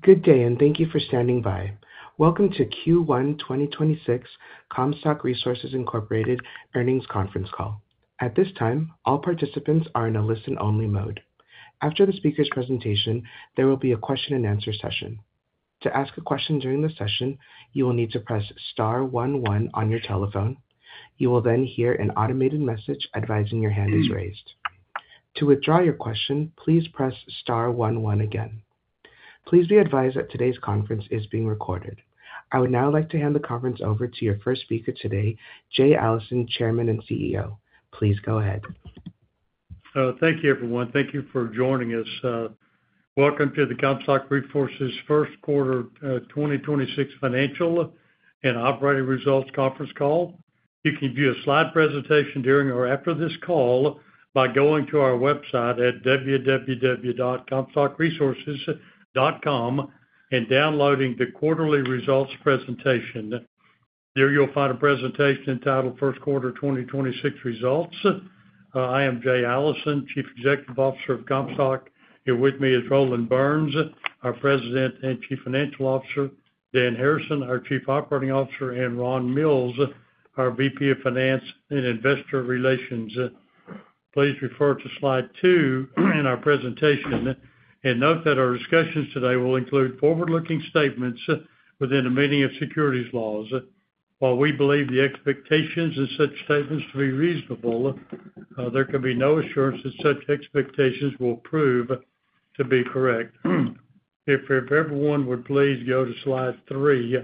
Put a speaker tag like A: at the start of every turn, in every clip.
A: Good day, and thank you for standing by. Welcome to Q1 2026 Comstock Resources Incorporated earnings conference call. At this time, all participants are in a listen-only mode. After the speaker's presentation, there will be a question-and-answer session. To ask a question during the session, you will need to press star one one on your telephone. You will then hear an automated message advising your hand is raised. To withdraw your question, please press star one one again. Please be advised that today's conference is being recorded. I would now like to hand the conference over to your first speaker today, Jay Allison, Chairman and CEO. Please go ahead.
B: Thank you, everyone. Thank you for joining us. Welcome to the Comstock Resources first quarter 2026 financial and operating results conference call. You can view a slide presentation during or after this call by going to our website at www.comstockresources.com and downloading the quarterly results presentation. There you'll find a presentation entitled First Quarter 2026 Results. I am Jay Allison, Chief Executive Officer of Comstock. Here with me is Roland Burns, our President and Chief Financial Officer, Dan Harrison, our Chief Operating Officer, and Ron Mills, our VP of Finance and Investor Relations. Please refer to slide 2 in our presentation and note that our discussions today will include forward-looking statements within the meaning of securities laws. While we believe the expectations in such statements to be reasonable, there can be no assurance that such expectations will prove to be correct. If everyone would please go to slide 3.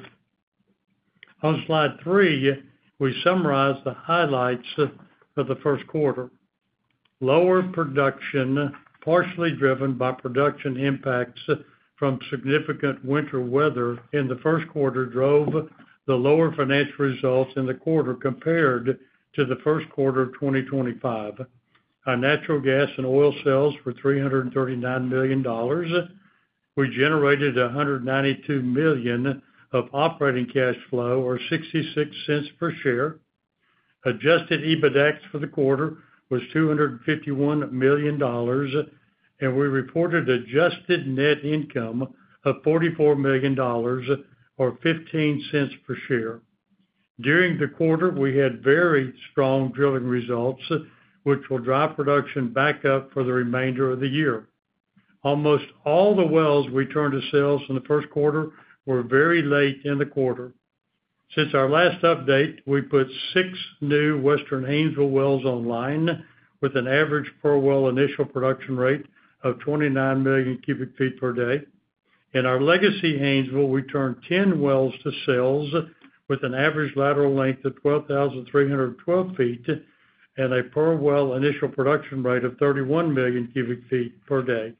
B: On slide 3, we summarize the highlights of the first quarter. Lower production, partially driven by production impacts from significant winter weather in the first quarter, drove the lower financial results in the quarter compared to the first quarter of 2025. Our natural gas and oil sales were $339 million. We generated $192 million of operating cash flow, or 66 cents per share. Adjusted EBITDAX for the quarter was $251 million, and we reported adjusted net income of $44 million, or 15 cents per share. During the quarter, we had very strong drilling results, which will drive production back up for the remainder of the year. Almost all the wells we turned to sales in the first quarter were very late in the quarter. Since our last update, we put 6 new Western Haynesville wells online with an average per well initial production rate of 29 million cubic feet per day. In our legacy Haynesville, we turned 10 wells to sales with an average lateral length of 12,312 feet and a per well initial production rate of 31 million cubic feet per day.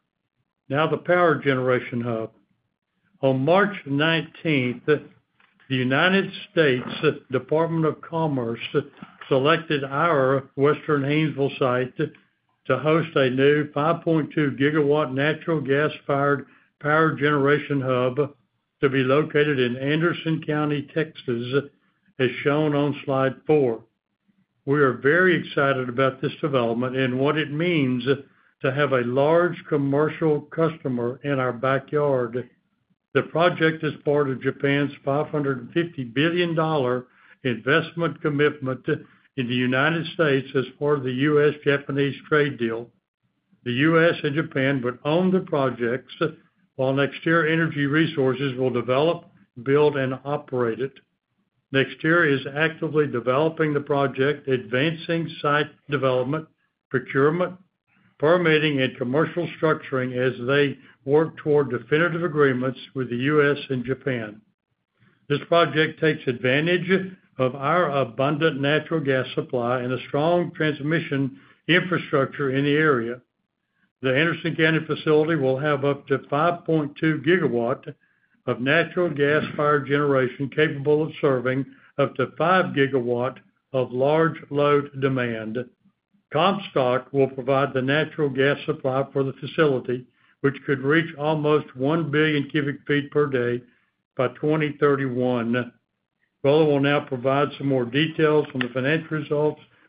B: Now the power generation hub. On March 19th, the United States Department of Commerce selected our Western Haynesville site to host a new 5.2 gigawatt natural gas-fired power generation hub to be located in Anderson County, Texas, as shown on slide 4. We are very excited about this development and what it means to have a large commercial customer in our backyard. The project is part of Japan's $550 billion investment commitment in the United States as part of the U.S.-Japanese trade deal. The U.S. and Japan would own the projects, while NextEra Energy Resources will develop, build, and operate it. NextEra is actively developing the project, advancing site development, procurement, permitting, and commercial structuring as they work toward definitive agreements with the U.S. and Japan. This project takes advantage of our abundant natural gas supply and a strong transmission infrastructure in the area. The Anderson County facility will have up to 5.2 gigawatt of natural gas-fired generation capable of serving up to 5 gigawatt of large load demand. Comstock will provide the natural gas supply for the facility, which could reach almost 1 billion cubic feet per day by 2031. Roland will now provide some more details on the financial results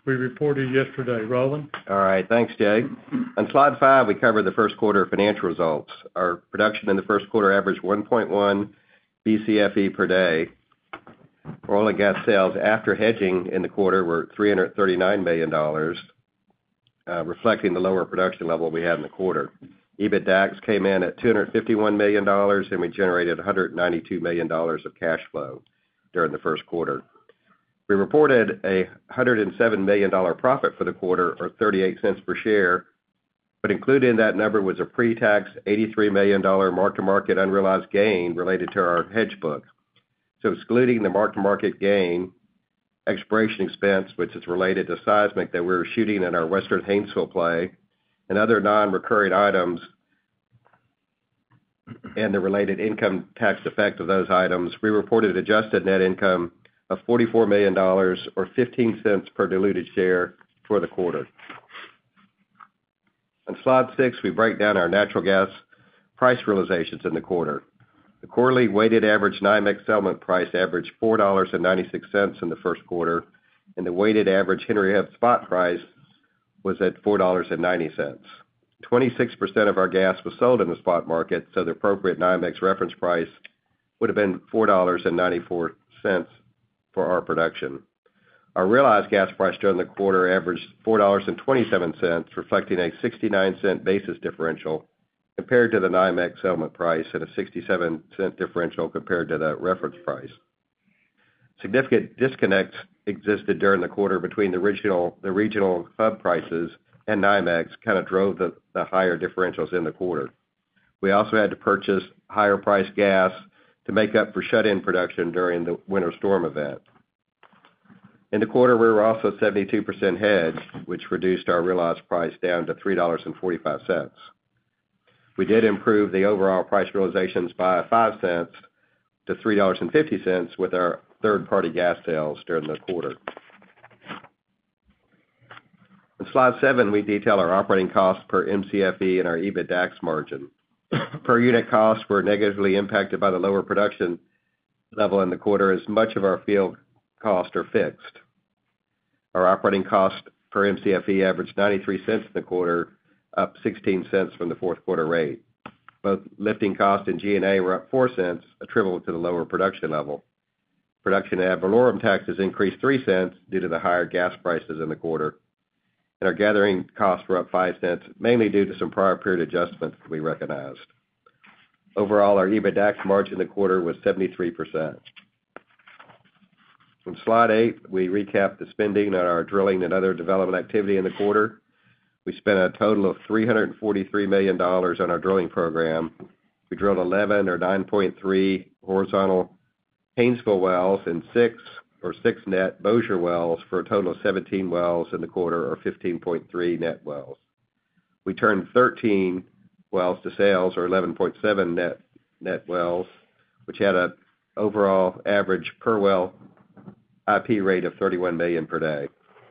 B: we reported yesterday. Roland?
C: All right. Thanks, Jay. On slide 5, we covered the first quarter financial results. Our production in the first quarter averaged 1.1 BCFE per day. Oil and gas sales after hedging in the quarter were $339 million, reflecting the lower production level we had in the quarter. EBITDAX came in at $251 million, and we generated $192 million of cash flow during the first quarter. We reported a $107 million profit for the quarter, or 38 cents per share, but included in that number was a pre-tax $83 million mark-to-market unrealized gain related to our hedge book. So excluding the mark-to-market gain, exploration expense, which is related to seismic that we were shooting in our Western Haynesville play, and other non-recurring items, and the related income tax effect of those items, we reported adjusted net income of $44 million, or 15 cents per diluted share for the quarter. On slide 6, we break down our natural gas price realizations in the quarter. The quarterly weighted average NYMEX settlement price averaged $4.96 in the first quarter, and the weighted average Henry Hub spot price was at $4.90. 26% of our gas was sold in the spot market, so the appropriate NYMEX reference price would have been $4.94 for our production. Our realized gas price during the quarter averaged $4.27, reflecting a 69-cent basis differential compared to the NYMEX settlement price and a 67-cent differential compared to the reference price. Significant disconnects existed during the quarter between the regional hub prices and NYMEX, kind of drove the higher differentials in the quarter. We also had to purchase higher priced gas to make up for shut-in production during the winter storm event. In the quarter, we were also 72% hedged, which reduced our realized price down to $3.45. We did improve the overall price realizations by 5 cents to $3.50 with our third-party gas sales during the quarter. On slide 7, we detail our operating costs per MCFE and our EBITDAX margin. Per unit costs were negatively impacted by the lower production level in the quarter, as much of our field costs are fixed. Our operating cost per MCFE averaged 93 cents in the quarter, up 16 cents from the fourth quarter rate. Both lifting costs and G&A were up 4 cents, attributable to the lower production level. Production ad valorem taxes increased 3 cents due to the higher gas prices in the quarter. And our gathering costs were up 5 cents, mainly due to some prior period adjustments we recognized. Overall, our EBITDAX margin in the quarter was 73%. On slide 8, we recap the spending on our drilling and other development activity in the quarter. We spent a total of $343 million on our drilling program. We drilled 11 or 9.3 horizontal Haynesville wells and 6 net Bossier wells for a total of 17 wells in the quarter, or 15.3 net wells. We turned 13 wells to sales, or 11.7 net wells, which had an overall average per well IP rate of 31 million per day.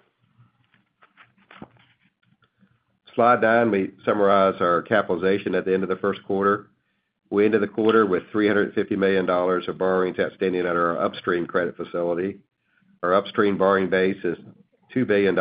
C: Slide 9, we summarize our capitalization at the end of the first quarter. We ended the quarter with $350 million of borrowings outstanding under our upstream credit facility. Our upstream borrowing base is $2 billion,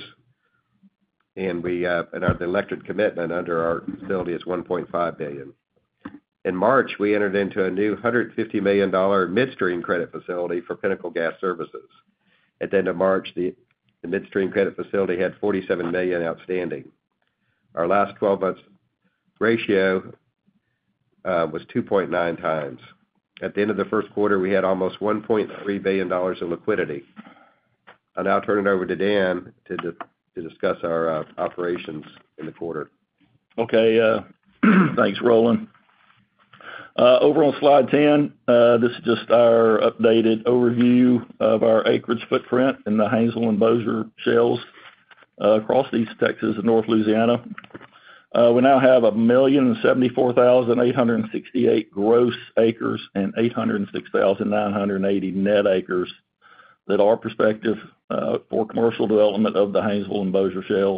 C: and our elected commitment under our facility is $1.5 billion. In March, we entered into a new $150 million midstream credit facility for Pinnacle Gas Services. At the end of March, the midstream credit facility had $47 million outstanding. Our last 12 months ratio was 2.9 times. At the end of the first quarter, we had almost $1.3 billion of liquidity. I'll now turn it over to Dan to discuss our operations in the quarter.
D: Okay, thanks, Roland. Over on slide 10, this is just our updated overview of our acreage footprint in the Haynesville and Bossier shales across East Texas and North Louisiana. We now have 1,074,868 gross acres and 806,980 net acres that are prospective for commercial development of the Haynesville and Bossier shales.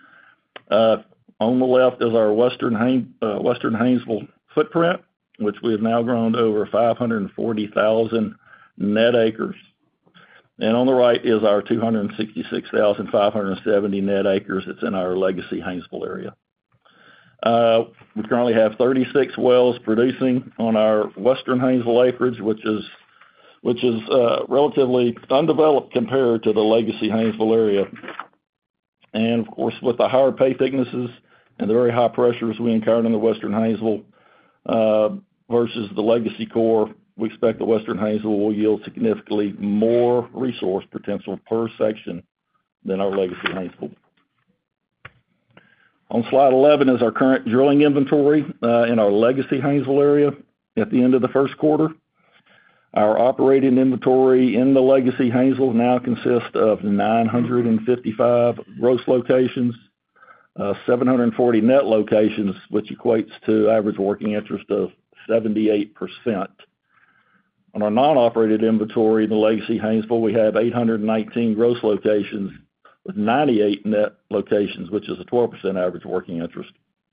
D: On the left is our Western Haynesville footprint, which we have now grown to over 540,000 net acres. And on the right is our 266,570 net acres that's in our legacy Haynesville area. We currently have 36 wells producing on our western Haynesville acreage, which is relatively undeveloped compared to the legacy Haynesville area. And of course, with the higher pay thicknesses and the very high pressures we encountered in the western Haynesville versus the legacy core, we expect the western Haynesville will yield significantly more resource potential per section than our legacy Haynesville. On slide 11 is our current drilling inventory in our legacy Haynesville area at the end of the first quarter. Our operating inventory in the legacy Haynesville now consists of 955 gross locations, 740 net locations, which equates to average working interest of 78%. On our non-operated inventory in the legacy Haynesville, we have 819 gross locations with 98 net locations, which is a 12% average working interest.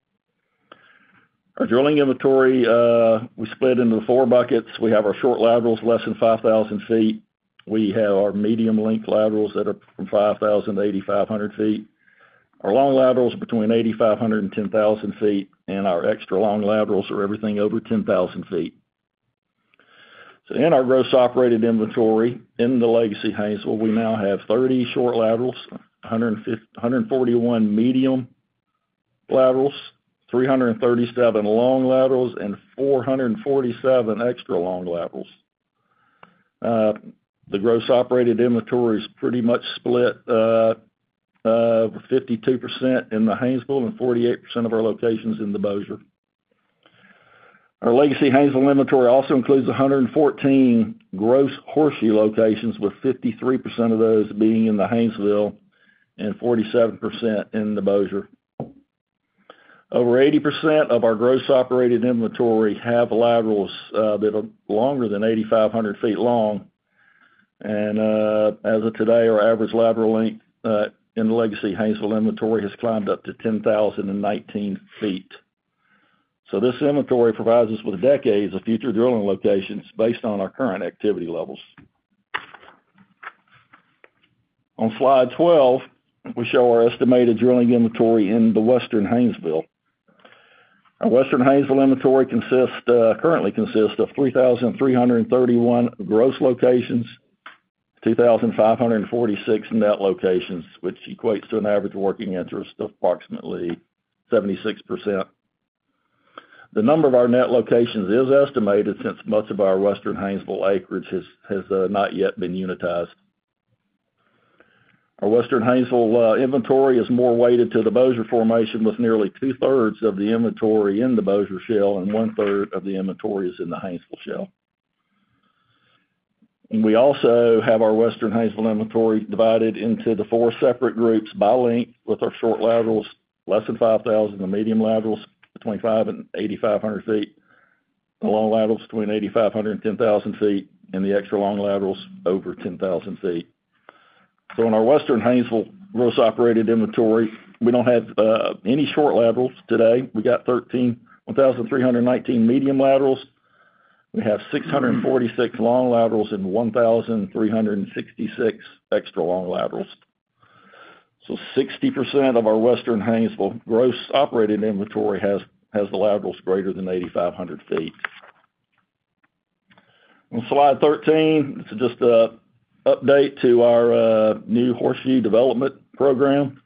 D: Our drilling inventory, we split into 4 buckets. We have our short laterals, less than 5,000 feet. We have our medium length laterals that are from 5,000 to 8,500 feet. Our long laterals are between 8,500 and 10,000 feet, and our extra long laterals are everything over 10,000 feet. So in our gross operated inventory in the legacy Haynesville, we now have 30 short laterals, 141 medium laterals, 337 long laterals, and 447 extra long laterals. The gross operated inventory is pretty much split 52% in the Haynesville and 48% of our locations in the Bossier. Our legacy Haynesville inventory also includes 114 gross horseshoe locations, with 53% of those being in the Haynesville and 47% in the Bossier. Over 80% of our gross operated inventory have laterals that are longer than 8,500 feet long. And as of today, our average lateral length in the legacy Haynesville inventory has climbed up to 10,019 feet. So this inventory provides us with decades of future drilling locations based on our current activity levels. On slide 12, we show our estimated drilling inventory in the western Haynesville. Our western Haynesville inventory currently consists of 3,331 gross locations, 2,546 net locations, which equates to an average working interest of approximately 76%. The number of our net locations is estimated, since much of our western Haynesville acreage has not yet been unitized. Our western Haynesville inventory is more weighted to the Bossier Formation, with nearly 2/3 of the inventory in the Bossier Shale and 1/3 of the inventory is in the Haynesville Shale. And we also have our western Haynesville inventory divided into the 4 separate groups by length, with our short laterals less than 5,000, the medium laterals between 5 and 8,500 feet, the long laterals between 8,500 and 10,000 feet, and the extra long laterals over 10,000 feet. So in our western Haynesville gross operated inventory, we don't have any short laterals today. We got 1,319 medium laterals. We have 646 long laterals and 1,366 extra long laterals. So 60% of our western Haynesville gross operated inventory has the laterals greater than 8,500 feet. On slide 13, this is just a update to our new Horseshoe development program.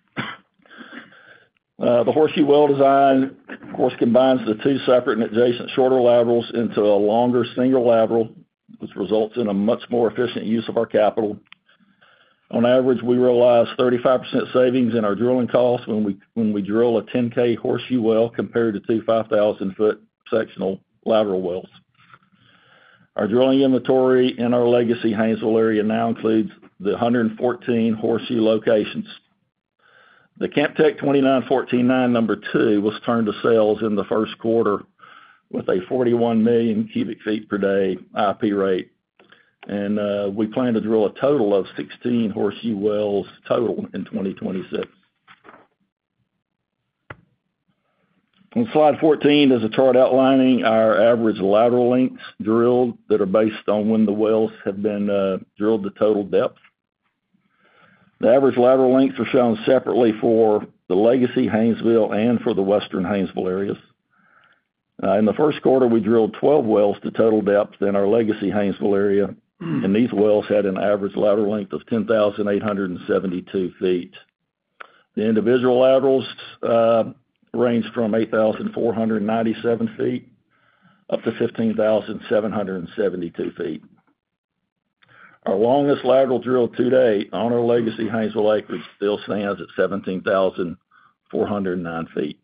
D: The Horseshoe well design, of course, combines the 2 separate and adjacent shorter laterals into a longer single lateral, which results in a much more efficient use of our capital. On average, we realize 35% savings in our drilling costs when we drill a 10K Horseshoe well compared to 2 5,000-foot sectional lateral wells. Our drilling inventory in our legacy Haynesville area now includes the 114 Horseshoe locations. The Camp-Tec 29149 number 2 was turned to sales in the first quarter with a 41 million cubic feet per day IP rate. And we plan to drill a total of 16 Horseshoe wells total in 2026. On slide 14 is a chart outlining our average lateral lengths drilled that are based on when the wells have been drilled to total depth. The average lateral lengths are shown separately for the Legacy Haynesville and for the Western Haynesville areas. In the first quarter, we drilled 12 wells to total depth in our Legacy Haynesville area, and these wells had an average lateral length of 10,872 feet. The individual laterals ranged from 8,497 feet up to 15,772 feet. Our longest lateral drilled to date on our Legacy Haynesville acreage still stands at 17,409 feet.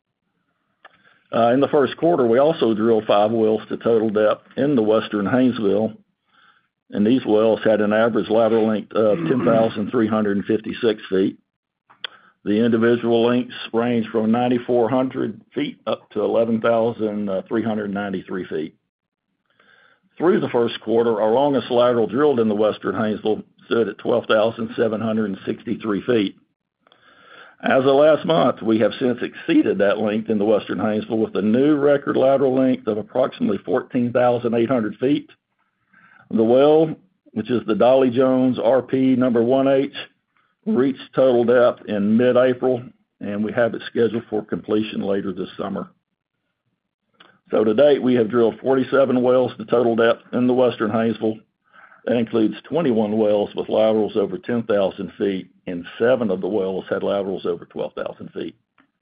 D: In the first quarter, we also drilled 5 wells to total depth in the Western Haynesville, and these wells had an average lateral length of 10,356 feet. The individual lengths range from 9,400 feet up to 11,393 feet. Through the first quarter, our longest lateral drilled in the Western Haynesville stood at 12,763 feet. As of last month, we have since exceeded that length in the Western Haynesville with a new record lateral length of approximately 14,800 feet. The well, which is the Dolly Jones RP number 1H, reached total depth in mid-April, and we have it scheduled for completion later this summer. So to date, we have drilled 47 wells to total depth in the Western Haynesville. That includes 21 wells with laterals over 10,000 feet, and 7 of the wells had laterals over 12,000 feet.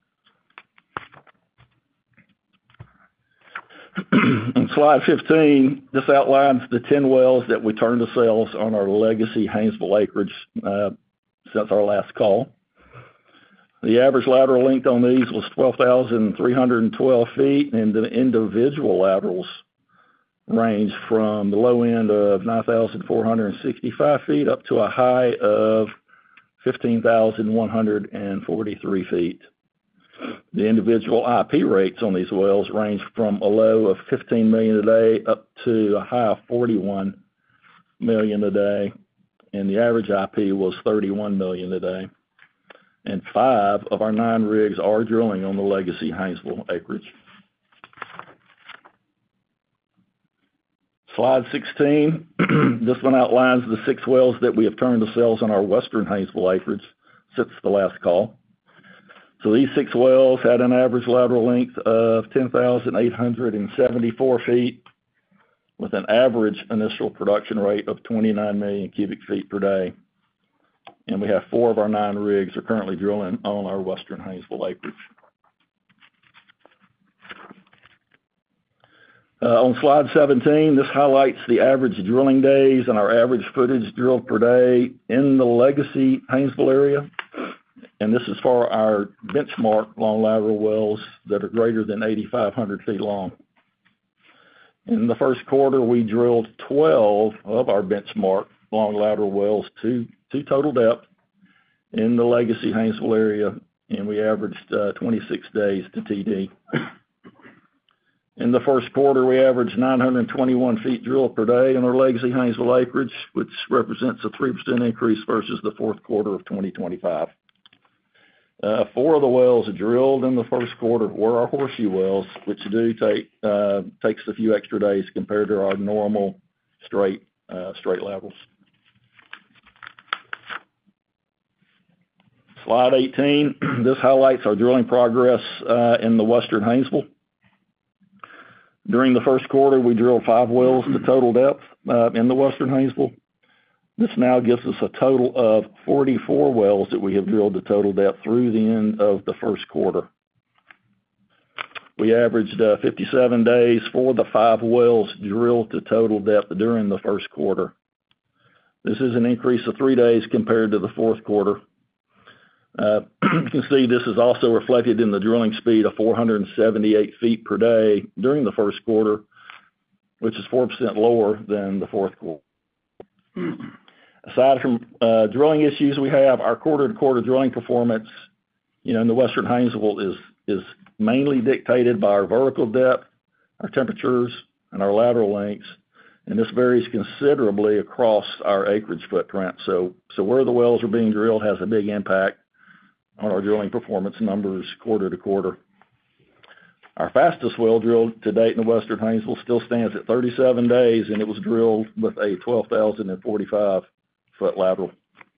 D: On slide 15, this outlines the 10 wells that we turned to sales on our Legacy Haynesville acreage since our last call. The average lateral length on these was 12,312 feet, and the individual laterals range from the low end of 9,465 feet up to a high of 15,143 feet. The individual IP rates on these wells range from a low of 15 million a day up to a high of 41 million a day, and the average IP was 31 million a day. And 5 of our 9 rigs are drilling on the Legacy Haynesville acreage. Slide 16, this one outlines the 6 wells that we have turned to sales on our Western Haynesville acreage since the last call. So these 6 wells had an average lateral length of 10,874 feet with an average initial production rate of 29 million cubic feet per day. And we have 4 of our 9 rigs are currently drilling on our Western Haynesville acreage. On slide 17, this highlights the average drilling days and our average footage drilled per day in the Legacy Haynesville area. And this is for our benchmark long lateral wells that are greater than 8,500 feet long. In the first quarter, we drilled 12 of our benchmark long lateral wells to total depth in the Legacy Haynesville area, and we averaged 26 days to TD. In the first quarter, we averaged 921 feet drilled per day in our Legacy Haynesville acreage, which represents a 3% increase versus the fourth quarter of 2025. 4 of the wells drilled in the first quarter were our Horseshoe wells, which takes a few extra days compared to our normal straight laterals. Slide 18, this highlights our drilling progress in the Western Haynesville. During the first quarter, we drilled 5 wells to total depth in the Western Haynesville. This now gives us a total of 44 wells that we have drilled to total depth through the end of the first quarter. We averaged 57 days for the 5 wells drilled to total depth during the first quarter. This is an increase of 3 days compared to the fourth quarter. You can see this is also reflected in the drilling speed of 478 feet per day during the first quarter, which is 4% lower than the fourth quarter. Aside from drilling issues we have, our quarter-to-quarter drilling performance, in the Western Haynesville is mainly dictated by our vertical depth, our temperatures, and our lateral lengths, and this varies considerably across our acreage footprint. So where the wells are being drilled has a big impact on our drilling performance numbers quarter to quarter. Our fastest well drilled to date in the Western Haynesville still stands at 37 days, and it was drilled with a 12,045-foot lateral.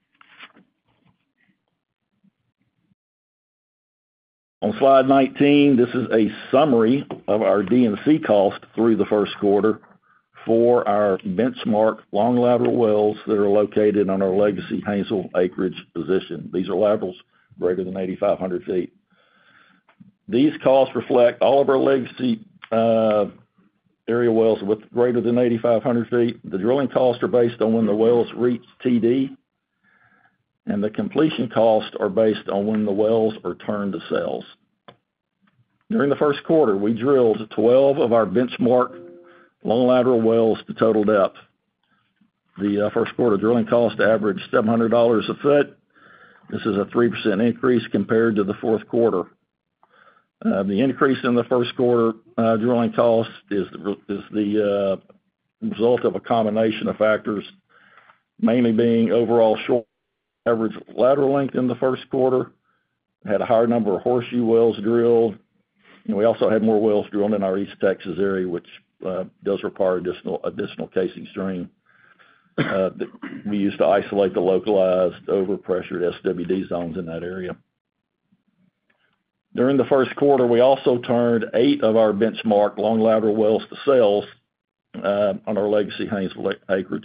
D: On slide 19, this is a summary of our D&C cost through the first quarter for our benchmark long lateral wells that are located on our legacy Haynesville acreage position. These are laterals greater than 8,500 feet. These costs reflect all of our legacy area wells with greater than 8,500 feet. The drilling costs are based on when the wells reach TD, and the completion costs are based on when the wells are turned to sales. During the first quarter, we drilled 12 of our benchmark long lateral wells to total depth. The first quarter drilling cost averaged $700 a foot. This is a 3% increase compared to the fourth quarter. The increase in the first quarter drilling cost is the result of a combination of factors, mainly being overall short average lateral length in the first quarter, had a higher number of horseshoe wells drilled, and we also had more wells drilled in our East Texas area, which does require additional casing string that we use to isolate the localized overpressured SWD zones in that area. During the first quarter, we also turned 8 of our benchmark long lateral wells to sales on our legacy Haynesville acreage.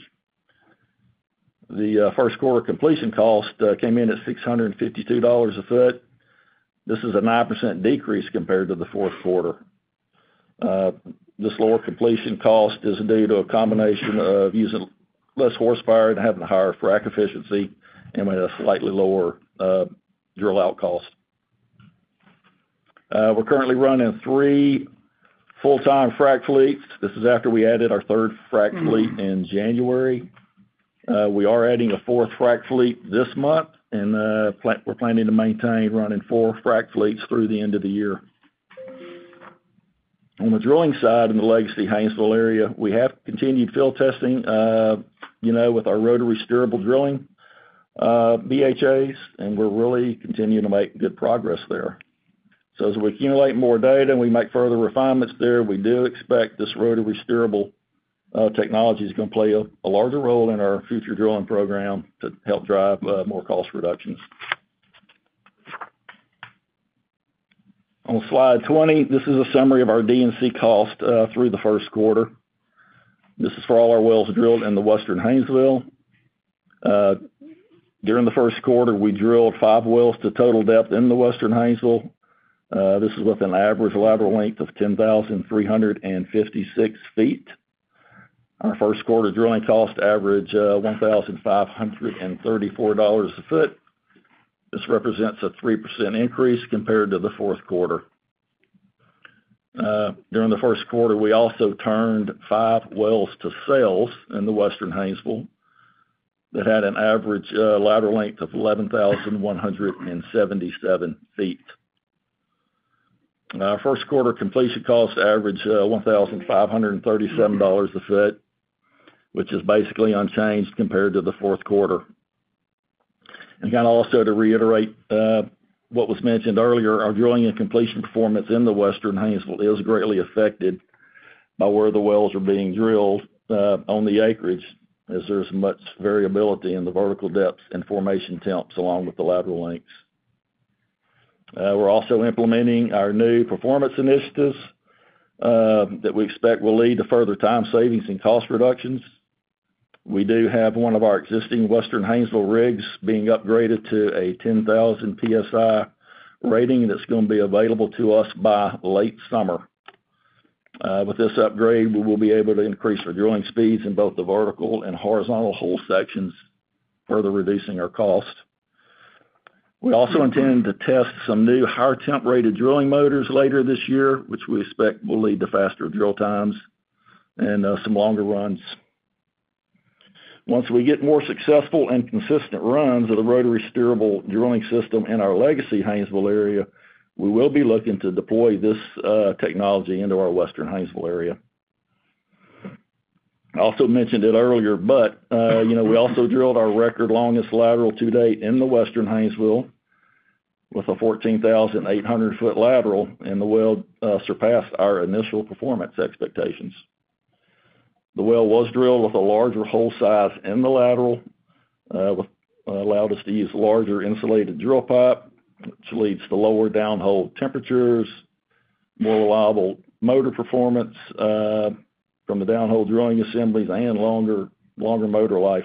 D: The first quarter completion cost came in at $652 a foot. This is a 9% decrease compared to the fourth quarter. This lower completion cost is due to a combination of using less horsepower and having a higher frac efficiency, and with a slightly lower drill out cost. We're currently running 3 full-time frac fleets. This is after we added our 3rd frac fleet in January. We are adding a 4th frac fleet this month, and we're planning to maintain running 4 frac fleets through the end of the year. On the drilling side in the legacy Haynesville area, we have continued field testing, with our rotary steerable drilling BHAs, and we're really continuing to make good progress there. So as we accumulate more data and we make further refinements there, we do expect this rotary steerable technology is going to play a larger role in our future drilling program to help drive more cost reductions. On slide 20, this is a summary of our D&C cost through the first quarter. This is for all our wells drilled in the Western Haynesville. During the first quarter, we drilled 5 wells to total depth in the Western Haynesville. This is with an average lateral length of 10,356 feet. Our first quarter drilling cost averaged $1,534 a foot. This represents a 3% increase compared to the fourth quarter. During the first quarter, we also turned 5 wells to sales in the Western Haynesville that had an average lateral length of 11,177 feet. Our first quarter completion cost averaged $1,537 a foot, which is basically unchanged compared to the fourth quarter. And kind of also to reiterate what was mentioned earlier, our drilling and completion performance in the Western Haynesville is greatly affected by where the wells are being drilled on the acreage, as there's much variability in the vertical depths and formation temps along with the lateral lengths. We're also implementing our new performance initiatives that we expect will lead to further time savings and cost reductions. We do have one of our existing Western Haynesville rigs being upgraded to a 10,000 PSI rating that's going to be available to us by late summer. With this upgrade, we will be able to increase our drilling speeds in both the vertical and horizontal hole sections, further reducing our cost. We also intend to test some new higher temp rated drilling motors later this year, which we expect will lead to faster drill times and some longer runs. Once we get more successful and consistent runs of the rotary steerable drilling system in our legacy Haynesville area, we will be looking to deploy this technology into our Western Haynesville area. I also mentioned it earlier, but we also drilled our record longest lateral to date in the Western Haynesville. with a 14,800-foot lateral, and the well surpassed our initial performance expectations. The well was drilled with a larger hole size in the lateral, allowed us to use larger insulated drill pipe, which leads to lower downhole temperatures, more reliable motor performance from the downhole drilling assemblies, and longer motor life.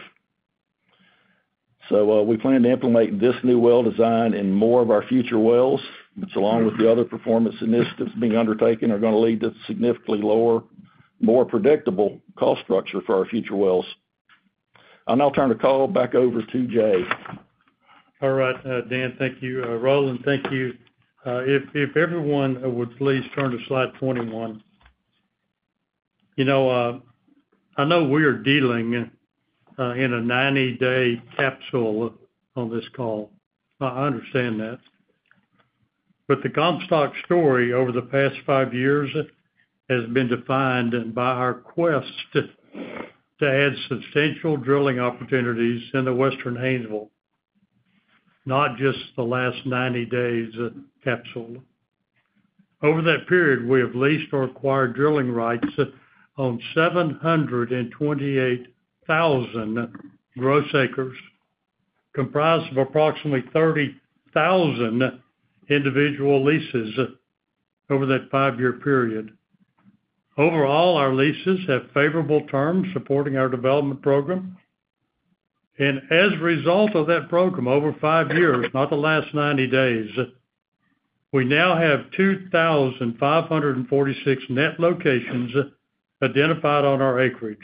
D: So we plan to implement this new well design in more of our future wells, which, along with the other performance initiatives being undertaken, are going to lead to significantly lower, more predictable cost structure for our future wells. I'll now turn the call back over to Jay.
B: All right, Dan, thank you. Roland, thank you. If everyone would please turn to slide 21. You know, I know we are dealing in a 90-day capsule on this call. I understand that. But the Comstock story over the past 5 years has been defined by our quest to add substantial drilling opportunities in the Western Haynesville, not just the last 90 days capsule. Over that period, we have leased or acquired drilling rights on 728,000 gross acres, comprised of approximately 30,000 individual leases over that 5-year period. Overall, our leases have favorable terms supporting our development program. And as a result of that program, over 5 years, not the last 90 days, we now have 2,546 net locations identified on our acreage.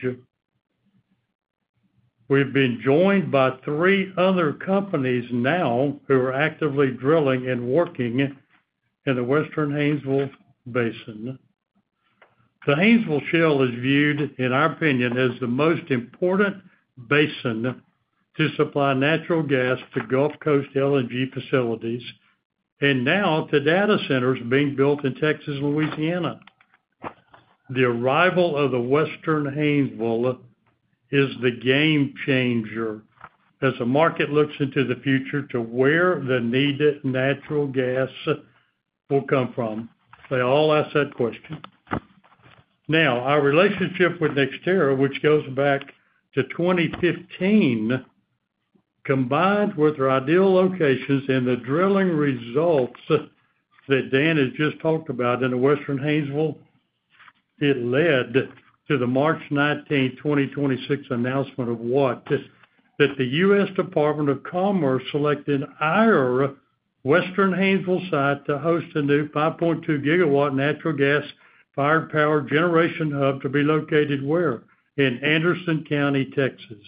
B: We've been joined by 3 other companies now who are actively drilling and working in the Western Haynesville Basin. The Haynesville Shale is viewed, in our opinion, as the most important basin to supply natural gas to Gulf Coast LNG facilities, and now to data centers being built in Texas and Louisiana. The arrival of the Western Haynesville is the game changer as the market looks into the future to where the needed natural gas will come from. They all ask that question. Now, our relationship with NextEra, which goes back to 2015, combined with our ideal locations and the drilling results that Dan has just talked about in the Western Haynesville, it led to the March 19, 2026 announcement of what? That the U.S. Department of Commerce selected our Western Haynesville site to host a new 5.2 gigawatt natural gas fired power generation hub to be located where? In Anderson County, Texas.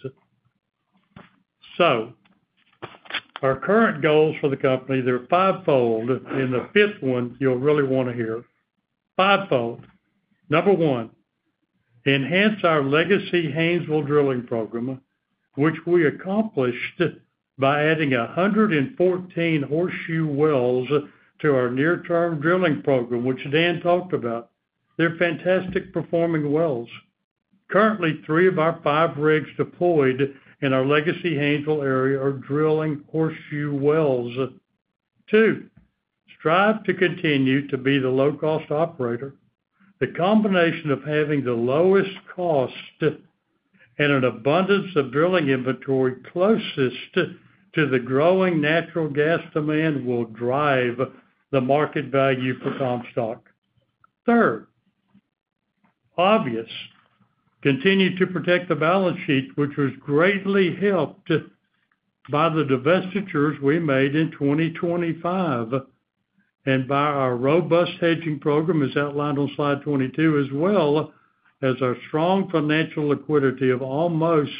B: So, our current goals for the company, they're fivefold, and the 5th one you'll really want to hear. Fivefold. Number 1, enhance our legacy Haynesville drilling program, which we accomplished by adding 114 horseshoe wells to our near-term drilling program, which Dan talked about. They're fantastic performing wells. Currently, 3 of our 5 rigs deployed in our legacy Haynesville area are drilling horseshoe wells. 2, strive to continue to be the low-cost operator. The combination of having the lowest cost and an abundance of drilling inventory closest to the growing natural gas demand will drive the market value for Comstock. 3rd, obvious, continue to protect the balance sheet, which was greatly helped by the divestitures we made in 2025 and by our robust hedging program as outlined on slide 22, as well as our strong financial liquidity of almost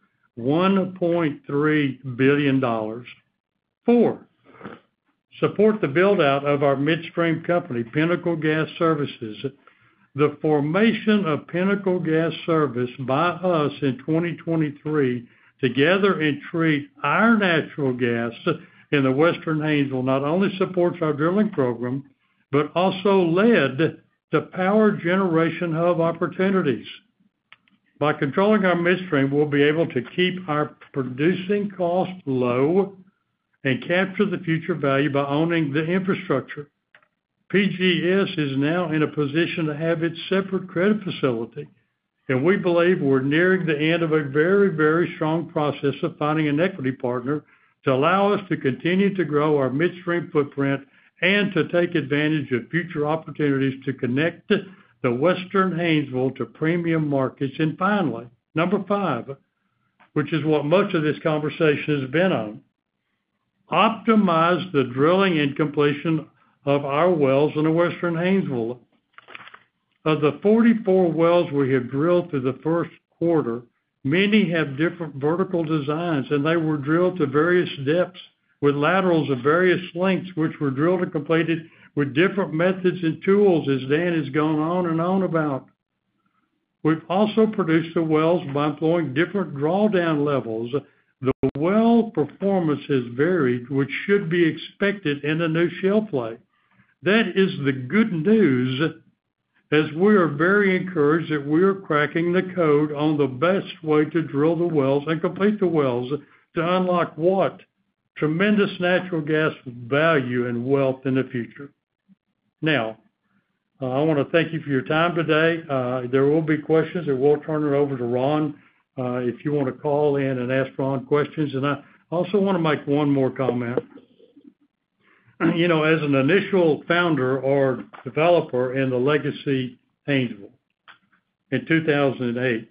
B: $1.3 billion. 4, support the build-out of our midstream company, Pinnacle Gas Services. The formation of Pinnacle Gas Service by us in 2023 to gather and treat our natural gas in the Western Haynesville not only supports our drilling program, but also led to power generation hub opportunities. By controlling our midstream, we'll be able to keep our producing costs low and capture the future value by owning the infrastructure. PGS is now in a position to have its separate credit facility, and we believe we're nearing the end of a very, very strong process of finding an equity partner to allow us to continue to grow our midstream footprint and to take advantage of future opportunities to connect the Western Haynesville to premium markets. And finally, number 5, which is what most of this conversation has been on, optimize the drilling and completion of our wells in the Western Haynesville. Of the 44 wells we have drilled through the first quarter, many have different vertical designs, and they were drilled to various depths with laterals of various lengths, which were drilled and completed with different methods and tools, as Dan has gone on and on about. We've also produced the wells by employing different drawdown levels. The well performance has varied, which should be expected in a new shale play. That is the good news, as we are very encouraged that we are cracking the code on the best way to drill the wells and complete the wells to unlock what? Tremendous natural gas value and wealth in the future. Now, I want to thank you for your time today. There will be questions, and we'll turn it over to Ron if you want to call in and ask Ron questions. And I also want to make one more comment. You know, as an initial founder or developer in the Legacy Haynesville in 2008,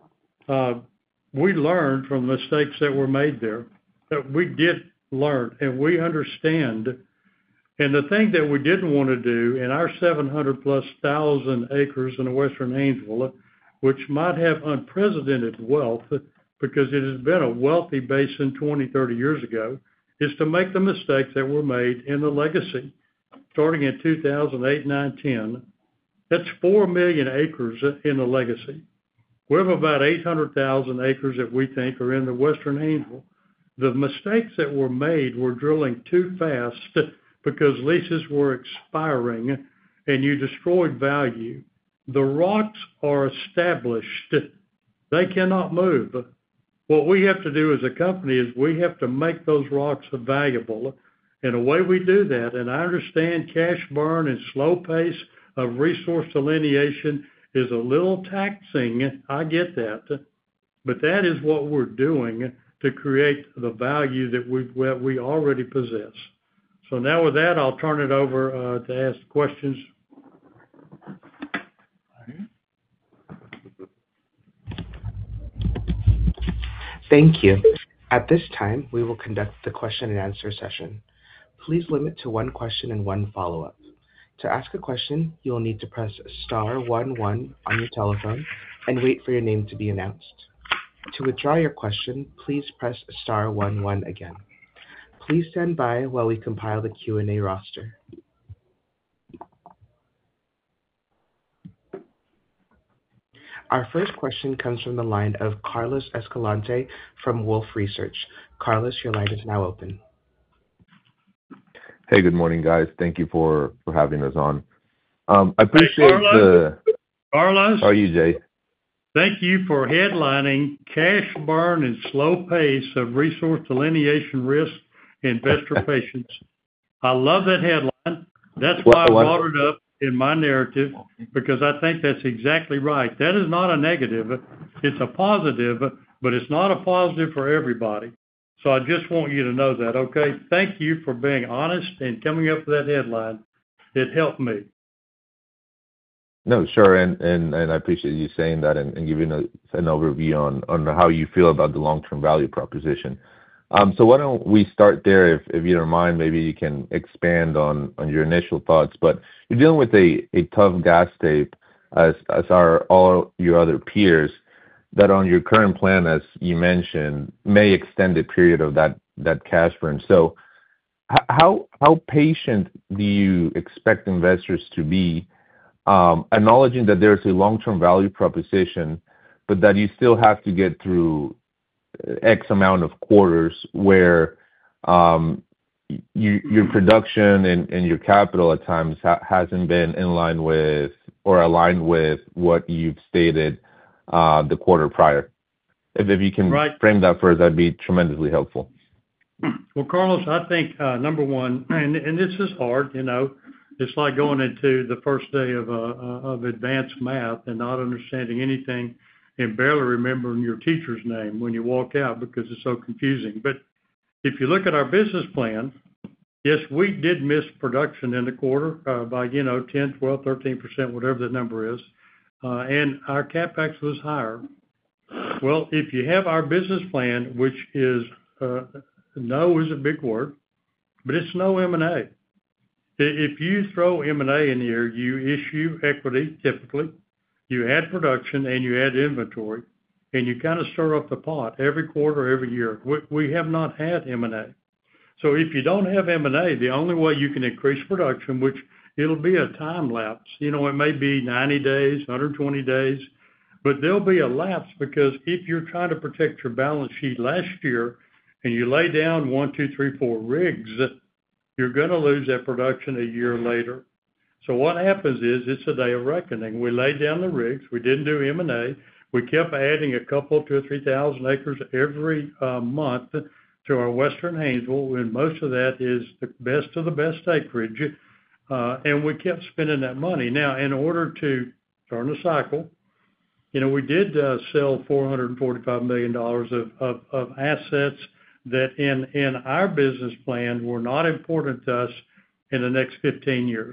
B: we learned from the mistakes that were made there, that we did learn, and we understand. And the thing that we didn't want to do in our 700,000+ acres in the Western Haynesville, which might have unprecedented wealth because it has been a wealthy basin 20, 30 years ago, is to make the mistakes that were made in the Legacy, starting in 2008, 9, 10. That's 4 million acres in the Legacy. We have about 800,000 acres that we think are in the Western Haynesville. The mistakes that were made were drilling too fast because leases were expiring and you destroyed value. The rocks are established. They cannot move. What we have to do as a company is we have to make those rocks valuable. And the way we do that, and I understand cash burn and slow pace of resource delineation is a little taxing. I get that. But that is what we're doing to create the value that we already possess. So now with that, I'll turn it over to ask questions.
A: Thank you. At this time, we will conduct the question and answer session. Please limit to one question and one follow-up. To ask a question, you will need to press star 11 on your telephone and wait for your name to be announced. To withdraw your question, please press star 11 again. Please stand by while we compile the Q&A roster. Our first question comes from the line of Carlos Escalante from Wolfe Research. Carlos, your line is now open.
E: Hey, good morning, guys. Thank you for having us on. I appreciate
B: Carlos.
E: How are you, Jay?
B: Thank you for headlining cash burn and slow pace of resource delineation risk, investor patience. I love that headline. That's why I brought it up in my narrative, because I think that's exactly right. That is not a negative. It's a positive, but it's not a positive for everybody. So I just want you to know that, okay? Thank you for being honest and coming up with that headline. It helped me.
E: No, sure, and I appreciate you saying that and giving an overview on how you feel about the long-term value proposition. So why don't we start there, if you don't mind, maybe you can expand on your initial thoughts. But you're dealing with a tough gas tape, as are all your other peers, that on your current plan, as you mentioned, may extend the period of that cash burn. So how patient do you expect investors to be, acknowledging that there's a long-term value proposition, but that you still have to get through X amount of quarters where your production and your capital at times hasn't been in line with or aligned with what you've stated the quarter prior? If you can frame that for us, that'd be tremendously helpful.
B: Well, Carlos, I think number one, and this is hard, it's like going into the first day of advanced math and not understanding anything and barely remembering your teacher's name when you walk out because it's so confusing. But if you look at our business plan, yes, we did miss production in the quarter by 10, 12, 13%, whatever the number is, and our CapEx was higher. Well, if you have our business plan, which is no is a big word, but it's no M&A. If you throw M&A in here, you issue equity typically, you add production, and you add inventory, and you kind of stir up the pot every quarter, every year. We have not had M&A. So if you don't have M&A, the only way you can increase production, which it'll be a time lapse, it may be 90 days, 120 days, but there'll be a lapse because if you're trying to protect your balance sheet last year and you lay down 1, 2, 3, 4 rigs, you're going to lose that production a year later. So what happens is it's a day of reckoning. We laid down the rigs. We didn't do M&A. We kept adding a couple, 2,000 or 3,000 acres every month to our Western Haynesville, and most of that is the best of the best acreage, and we kept spending that money. Now, in order to turn the cycle, we did sell $445 million of assets that in our business plan were not important to us in the next 15 years.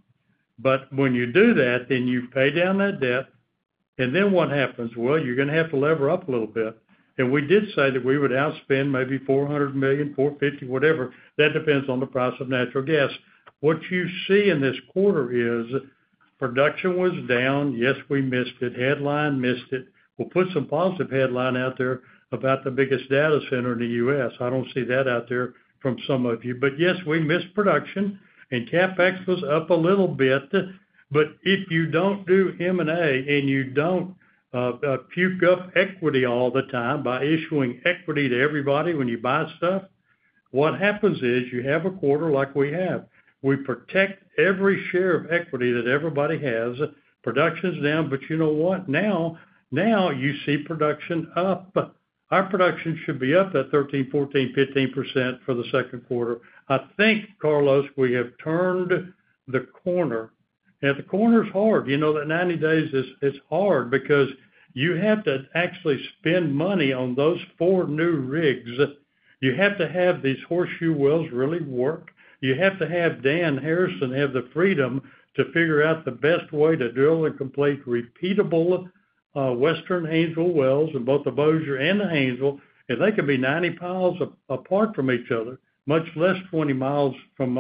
B: But when you do that, then you pay down that debt, and then what happens? Well, you're going to have to lever up a little bit. And we did say that we would outspend maybe $400 million, $450, whatever. That depends on the price of natural gas. What you see in this quarter is production was down. Yes, we missed it. Headline missed it. We'll put some positive headline out there about the biggest data center in the U.S. I don't see that out there from some of you. But yes, we missed production, and CapEx was up a little bit. But if you don't do M&A and you don't puke up equity all the time by issuing equity to everybody when you buy stuff, what happens is you have a quarter like we have. We protect every share of equity that everybody has. Production's down, but you know what? Now you see production up. Our production should be up at 13, 14, 15% for the second quarter. I think, Carlos, we have turned the corner. And the corner's hard. That 90 days is hard because you have to actually spend money on those 4 new rigs. You have to have these horseshoe wells really work. You have to have Dan Harrison have the freedom to figure out the best way to drill and complete repeatable Western Haynesville wells in both the Bossier and the Haynesville, and they can be 90 miles apart from each other, much less 20 miles from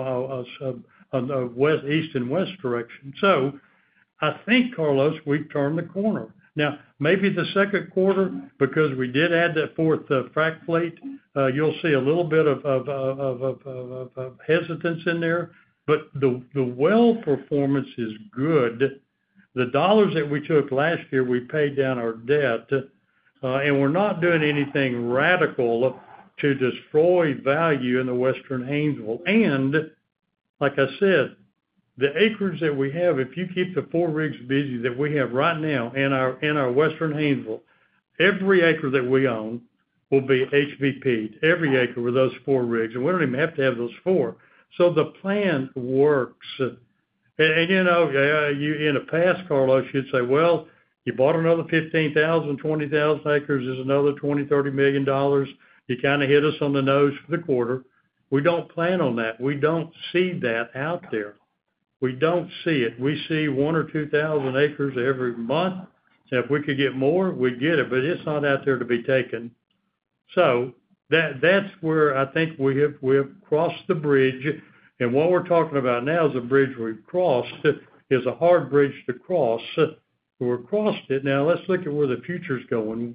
B: west, east and west direction. So I think, Carlos, we've turned the corner. Now, maybe the second quarter, because we did add that 4th frac fleet, you'll see a little bit of hesitance in there, but the well performance is good. The dollars that we took last year, we paid down our debt, and we're not doing anything radical to destroy value in the Western Haynesville. And like I said, the acreage that we have, if you keep the 4 rigs busy that we have right now in our Western Haynesville, every acre that we own will be HBP'd, every acre with those 4 rigs, and we don't even have to have those 4. So the plan works. And you in the past, Carlos, you'd say, well, you bought another 15,000, 20,000 acres is another $20, $30 million. You kind of hit us on the nose for the quarter. We don't plan on that. We don't see that out there. We don't see it. We see 1,000 or 2,000 acres every month. So if we could get more, we'd get it, but it's not out there to be taken. So that's where I think we have crossed the bridge. And what we're talking about now is a bridge we've crossed. Is a hard bridge to cross. We've crossed it. Now let's look at where the future's going.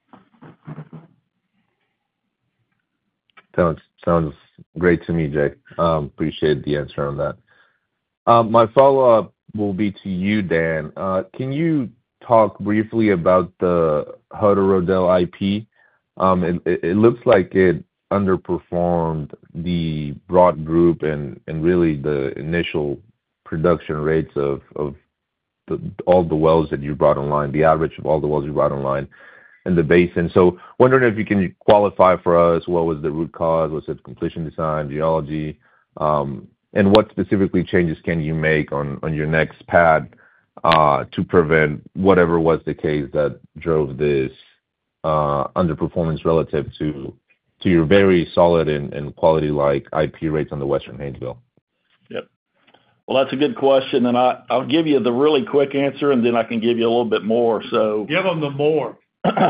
E: Sounds great to me, Jay. Appreciate the answer on that. My follow-up will be to you, Dan. Can you talk briefly about the Hutto Rodell IP? It looks like it underperformed the broad group and really the initial production rates of all the wells that you brought online, the average of all the wells you brought online. the basin. So wondering if you can qualify for us what was the root cause, was it completion design, geology, and what specifically changes can you make on your next pad to prevent whatever was the case that drove this underperformance relative to your very solid and quality-like IP rates on the Western Haynesville?
D: Yep. Well, that's a good question, and I'll give you the really quick answer, and then I can give you a little bit more. So
B: Give them the more.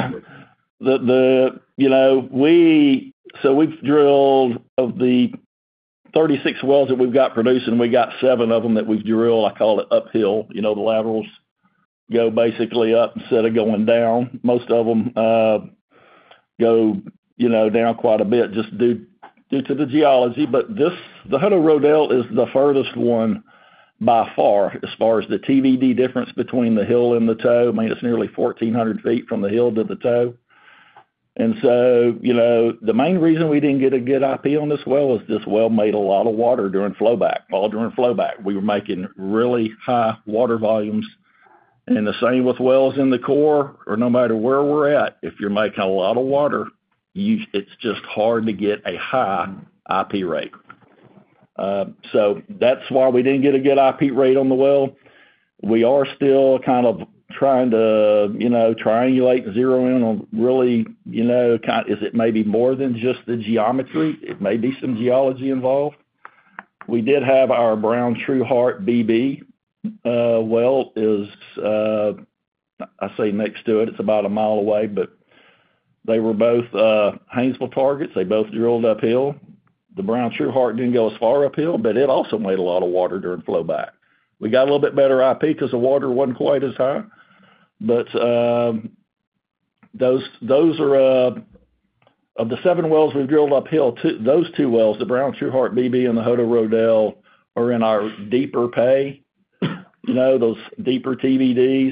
D: We've drilled of the 36 wells that we've got producing, we got 7 of them that we've drilled. I call it uphill. The laterals go basically up instead of going down. Most of them go, down quite a bit just due to the geology. But the Hutto Rodell is the furthest one by far as the TVD difference between the hill and the toe. I mean, it's nearly 1,400 feet from the hill to the toe. And so, the main reason we didn't get a good IP on this well is this well made a lot of water during flowback. All during flowback, we were making really high water volumes. And the same with wells in the core, or no matter where we're at, if you're making a lot of water, it's just hard to get a high IP rate. So that's why we didn't get a good IP rate on the well. We are still kind of trying to, triangulate and zero in on really, is it maybe more than just the geometry? It may be some geology involved. We did have our Brown Trueheart BB well is, I say next to it, it's about a mile away, but they were both Haynesville targets. They both drilled uphill. The Brown Trueheart didn't go as far uphill, but it also made a lot of water during flowback. We got a little bit better IP because the water wasn't quite as high, but those are of the 7 wells we've drilled uphill. Those 2 wells, the Brown Trueheart BB and the Hutto Rodell, are in our deeper pay. Those deeper TVDs,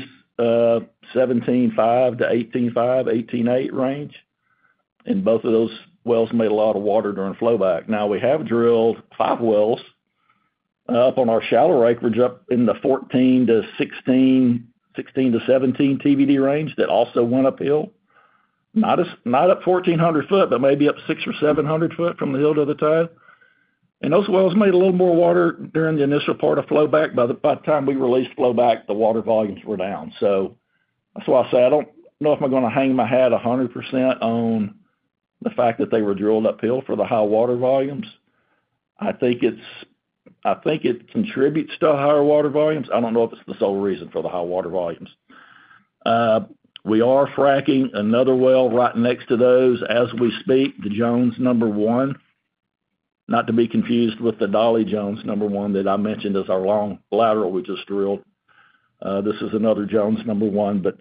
D: 17.5 to 18.5, 18.8 range, and both of those wells made a lot of water during flowback. Now we have drilled 5 wells up on our shallow acreage up in the 14 to 16 to 17 TVD range that also went uphill. Not up 1,400 foot, but maybe up 600 or 700 foot from the hill to the toe. And those wells made a little more water during the initial part of flowback. By the time we released flowback, the water volumes were down. So that's why I say I don't know if I'm going to hang my hat 100% on the fact that they were drilled uphill for the high water volumes. I think it contributes to higher water volumes. I don't know if it's the sole reason for the high water volumes. We are fracking another well right next to those as we speak, the Jones number 1, not to be confused with the Dolly Jones number 1 that I mentioned as our long lateral we just drilled. This is another Jones number 1, but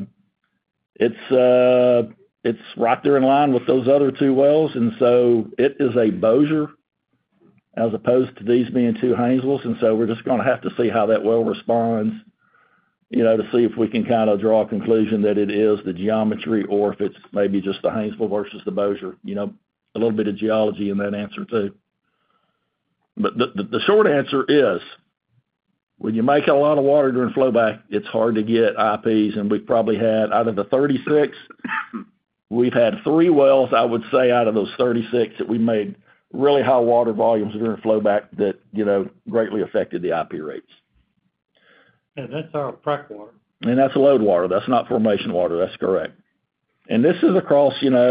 D: it's right there in line with those other 2 wells, and so it is a Bossier as opposed to these being 2 Haynesvilles, and so we're just going to have to see how that well responds, to see if we can kind of draw a conclusion that it is the geometry or if it's maybe just the Haynesville versus the Bossier. A little bit of geology in that answer too. But the short answer is, when you make a lot of water during flowback, it's hard to get IPs, and we've probably had, out of the 36, we've had 3 wells, I would say, out of those 36 that we made really high water volumes during flowback that, greatly affected the IP rates.
B: And that's our frac water.
D: And that's load water. That's not formation water. That's correct. And this is across,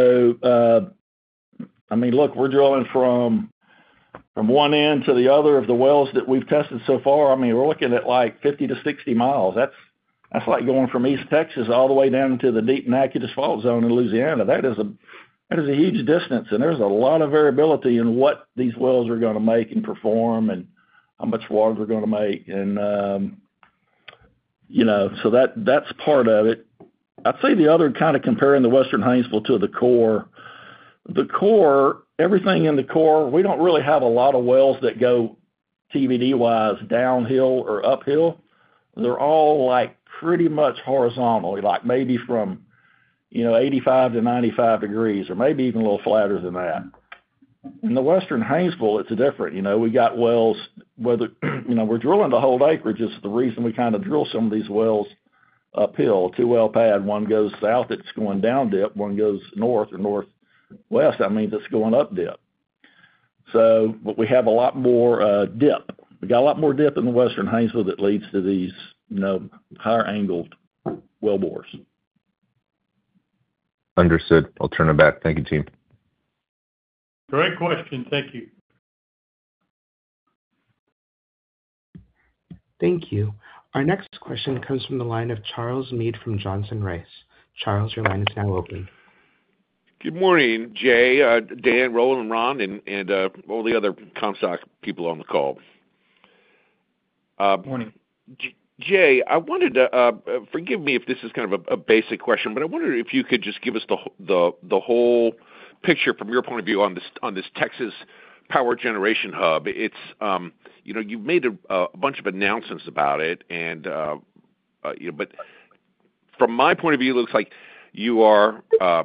D: look, we're drilling from one end to the other of the wells that we've tested so far. We're looking at like 50 to 60 miles. That's like going from East Texas all the way down into the deep Natchitoches Fault Zone in Louisiana. That is a huge distance, and there's a lot of variability in what these wells are going to make and perform and how much water they're going to make. And, so that's part of it. I'd say the other, kind of comparing the Western Haynesville to the core, everything in the core, we don't really have a lot of wells that go TVD-wise downhill or uphill. They're all like pretty much horizontally, like maybe from 85 to 95 degrees, or maybe even a little flatter than that. In the Western Haynesville, it's different. We got wells, whether, we're drilling to hold acreage is the reason we kind of drill some of these wells uphill, two-well pad. One goes south, it's going down dip. One goes north or northwest, that means it's going up dip. So, but we have a lot more dip. We got a lot more dip in the Western Haynesville that leads to these, higher angled wellbores.
E: Understood. I'll turn it back. Thank you, team.
B: Great question. Thank you.
A: Thank you. Our next question comes from the line of Charles Meade from Johnson Rice. Charles, your line is now open.
F: Good morning, Jay, Dan, Roland, Ron, and all the other Comstock people on the call.
D: Morning.
F: Jay, I wanted to forgive me if this is kind of a basic question, but I wondered if you could just give us the whole picture from your point of view on this Texas power generation hub. It's you've made a bunch of announcements about it, and but from my point of view, it looks like you're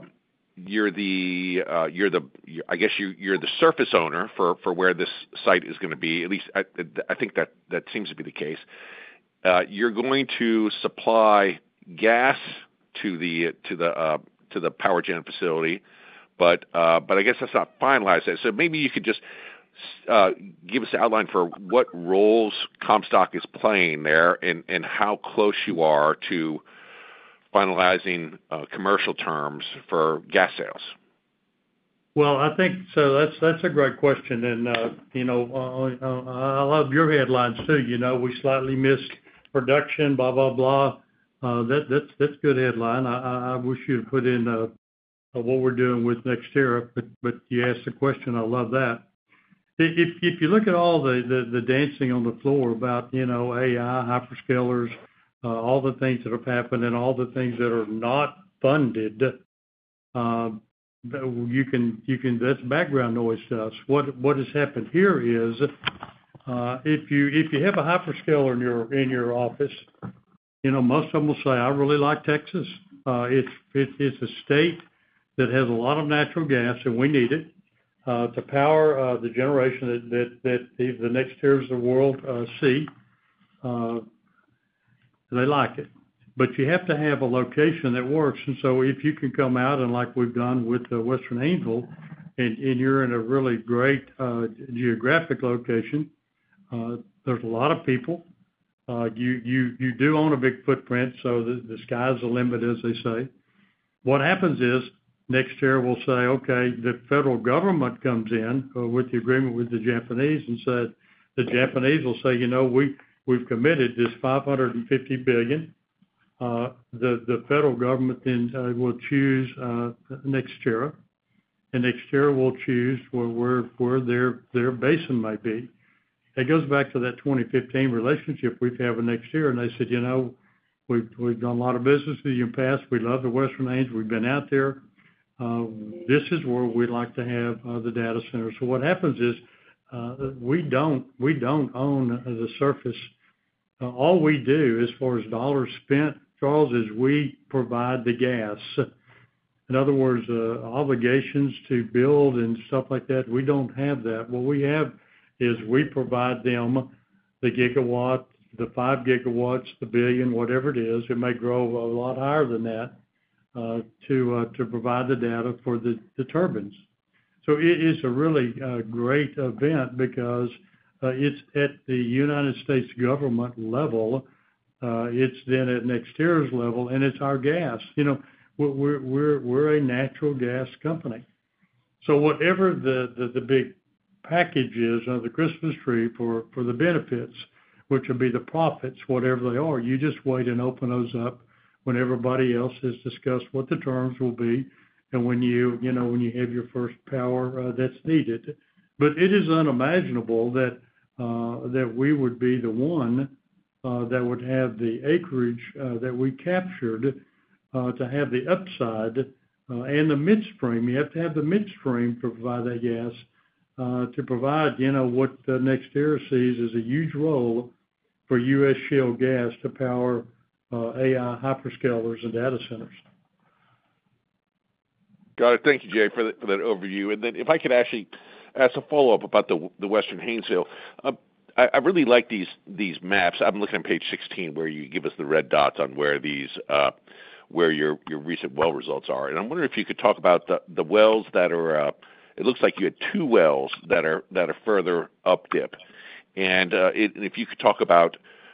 F: the surface owner for where this site is going to be. At least I think that seems to be the case. You're going to supply gas to the power gen facility, but I guess that's not finalized. So maybe you could just give us an outline for what roles Comstock is playing there and how close you are to finalizing commercial terms for gas sales.
B: Well, I think so. That's a great question, and I love your headlines too. We slightly missed production, blah blah blah. That's good headline. I wish you'd put in what we're doing with NextEra, but you asked the question. I love that. If you look at all the dancing on the floor about AI, hyperscalers, all the things that have happened, and all the things that are not funded, you can that's background noise to us. What has happened here is if you have a hyperscaler in your office, most of them will say, I really like Texas. It's a state that has a lot of natural gas, and we need it to power the generation that the next tiers of the world see. They like it. But you have to have a location that works. And so if you can come out and like we've done with the Western Haynesville, and you're in a really great geographic location, there's a lot of people. You do own a big footprint, so the sky's the limit, as they say. What happens is NextEra will say, okay, the federal government comes in with the agreement with the Japanese and said, the Japanese will say, we've committed this $550 billion. The federal government then will choose NextEra, and NextEra will choose where their basin might be. It goes back to that 2015 relationship we've had with NextEra, and they said, we've done a lot of business with you in the past. We love the Western Haynes. We've been out there. This is where we'd like to have the data center. So what happens is we don't own the surface. All we do, as far as dollars spent, Charles, is we provide the gas. In other words, obligations to build and stuff like that, we don't have that. What we have is we provide them the gigawatt, the 5 gigawatts, the billion, whatever it is. It may grow a lot higher than that to provide the data for the turbines. So it is a really great event because it's at the United States government level. It's then at NextEra's level, and it's our gas. We're a natural gas company. So whatever the big package is under the Christmas tree for the benefits, which will be the profits, whatever they are, you just wait and open those up when everybody else has discussed what the terms will be, and when you have your first power that's needed. But it is unimaginable that we would be the one that would have the acreage that we captured to have the upside and the midstream. You have to have the midstream to provide that gas, to provide, what the NextEra sees as a huge role for U.S. shale gas to power AI hyperscalers and data centers.
F: Got it. Thank you, Jay, for that overview. And then if I could actually ask a follow-up about the Western Haynesville. I really like these maps. I'm looking at page 16 where you give us the red dots on where where your recent well results are. And I'm wondering if you could talk about the wells that are. It looks like you had 2 wells that are further up dip, and if you could talk about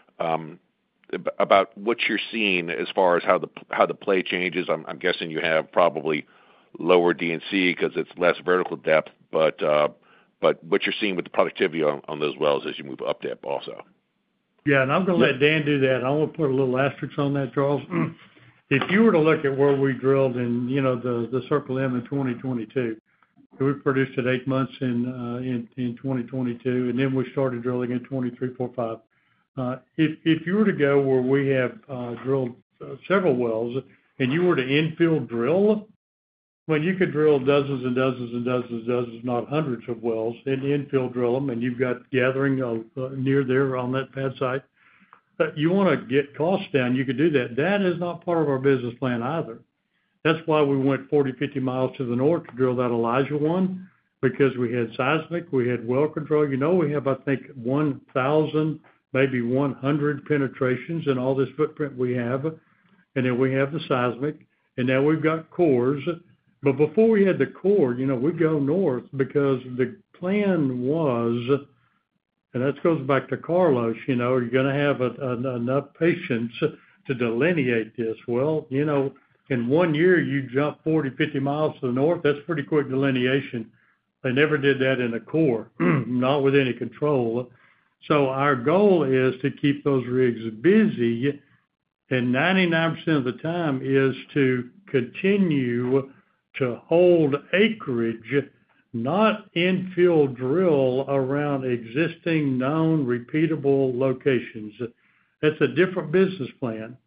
F: what you're seeing as far as how the play changes. I'm guessing you have probably lower D&C because it's less vertical depth, but what you're seeing with the productivity on those wells as you move up dip also.
B: Yeah, and I'm going to let Dan do that. I want to put a little asterisk on that, Charles. If you were to look at where we drilled in, the Circle M in 2022, we produced at 8 months in 2022, and then we started drilling in 23, 4, 5. If you were to go where we have drilled several wells, and you were to infill drill, when you could drill dozens and dozens and dozens and dozens, not hundreds of wells, and infill drill them, and you've got gathering near there on that pad site. But you want to get costs down, you could do that. That is not part of our business plan either. That's why we went 40, 50 miles to the north to drill that Elijah one, because we had seismic, we had well control. We have, I think, 1,000, maybe 100 penetrations in all this footprint we have. And then we have the seismic, and now we've got cores. But before we had the core, we go north because the plan was, and that goes back to Carlos, you're going to have enough patience to delineate this. Well, in 1 year, you jump 40, 50 miles to the north. That's pretty quick delineation. They never did that in a core, not with any control. So our goal is to keep those rigs busy, and 99% of the time is to continue to hold acreage, not infill drill around existing, known, repeatable locations. That's a different business plan.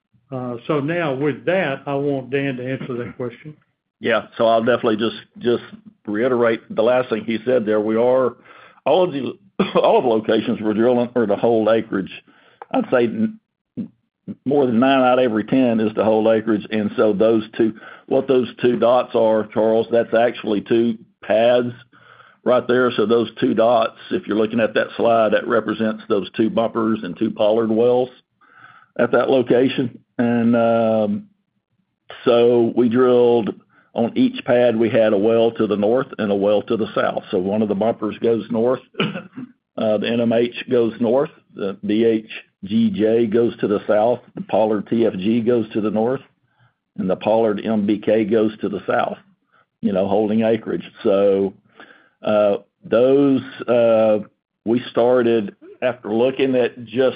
B: So now with that, I want Dan to answer that question.
D: Yeah, so I'll definitely just reiterate the last thing he said there. We are all of the locations we're drilling are to hold acreage. I'd say more than 9 out of every 10 is to hold acreage, and so those two dots are, Charles, that's actually 2 pads right there. So those 2 dots, if you're looking at that slide, that represents those 2 bumpers and 2 Pollard wells at that location. And so we drilled on each pad. We had a well to the north and a well to the south. So one of the bumpers goes north, the NMH goes north, the BHGJ goes to the south, the Pollard TFG goes to the north, and the Pollard MBK goes to the south, holding acreage. So those we started after looking at just,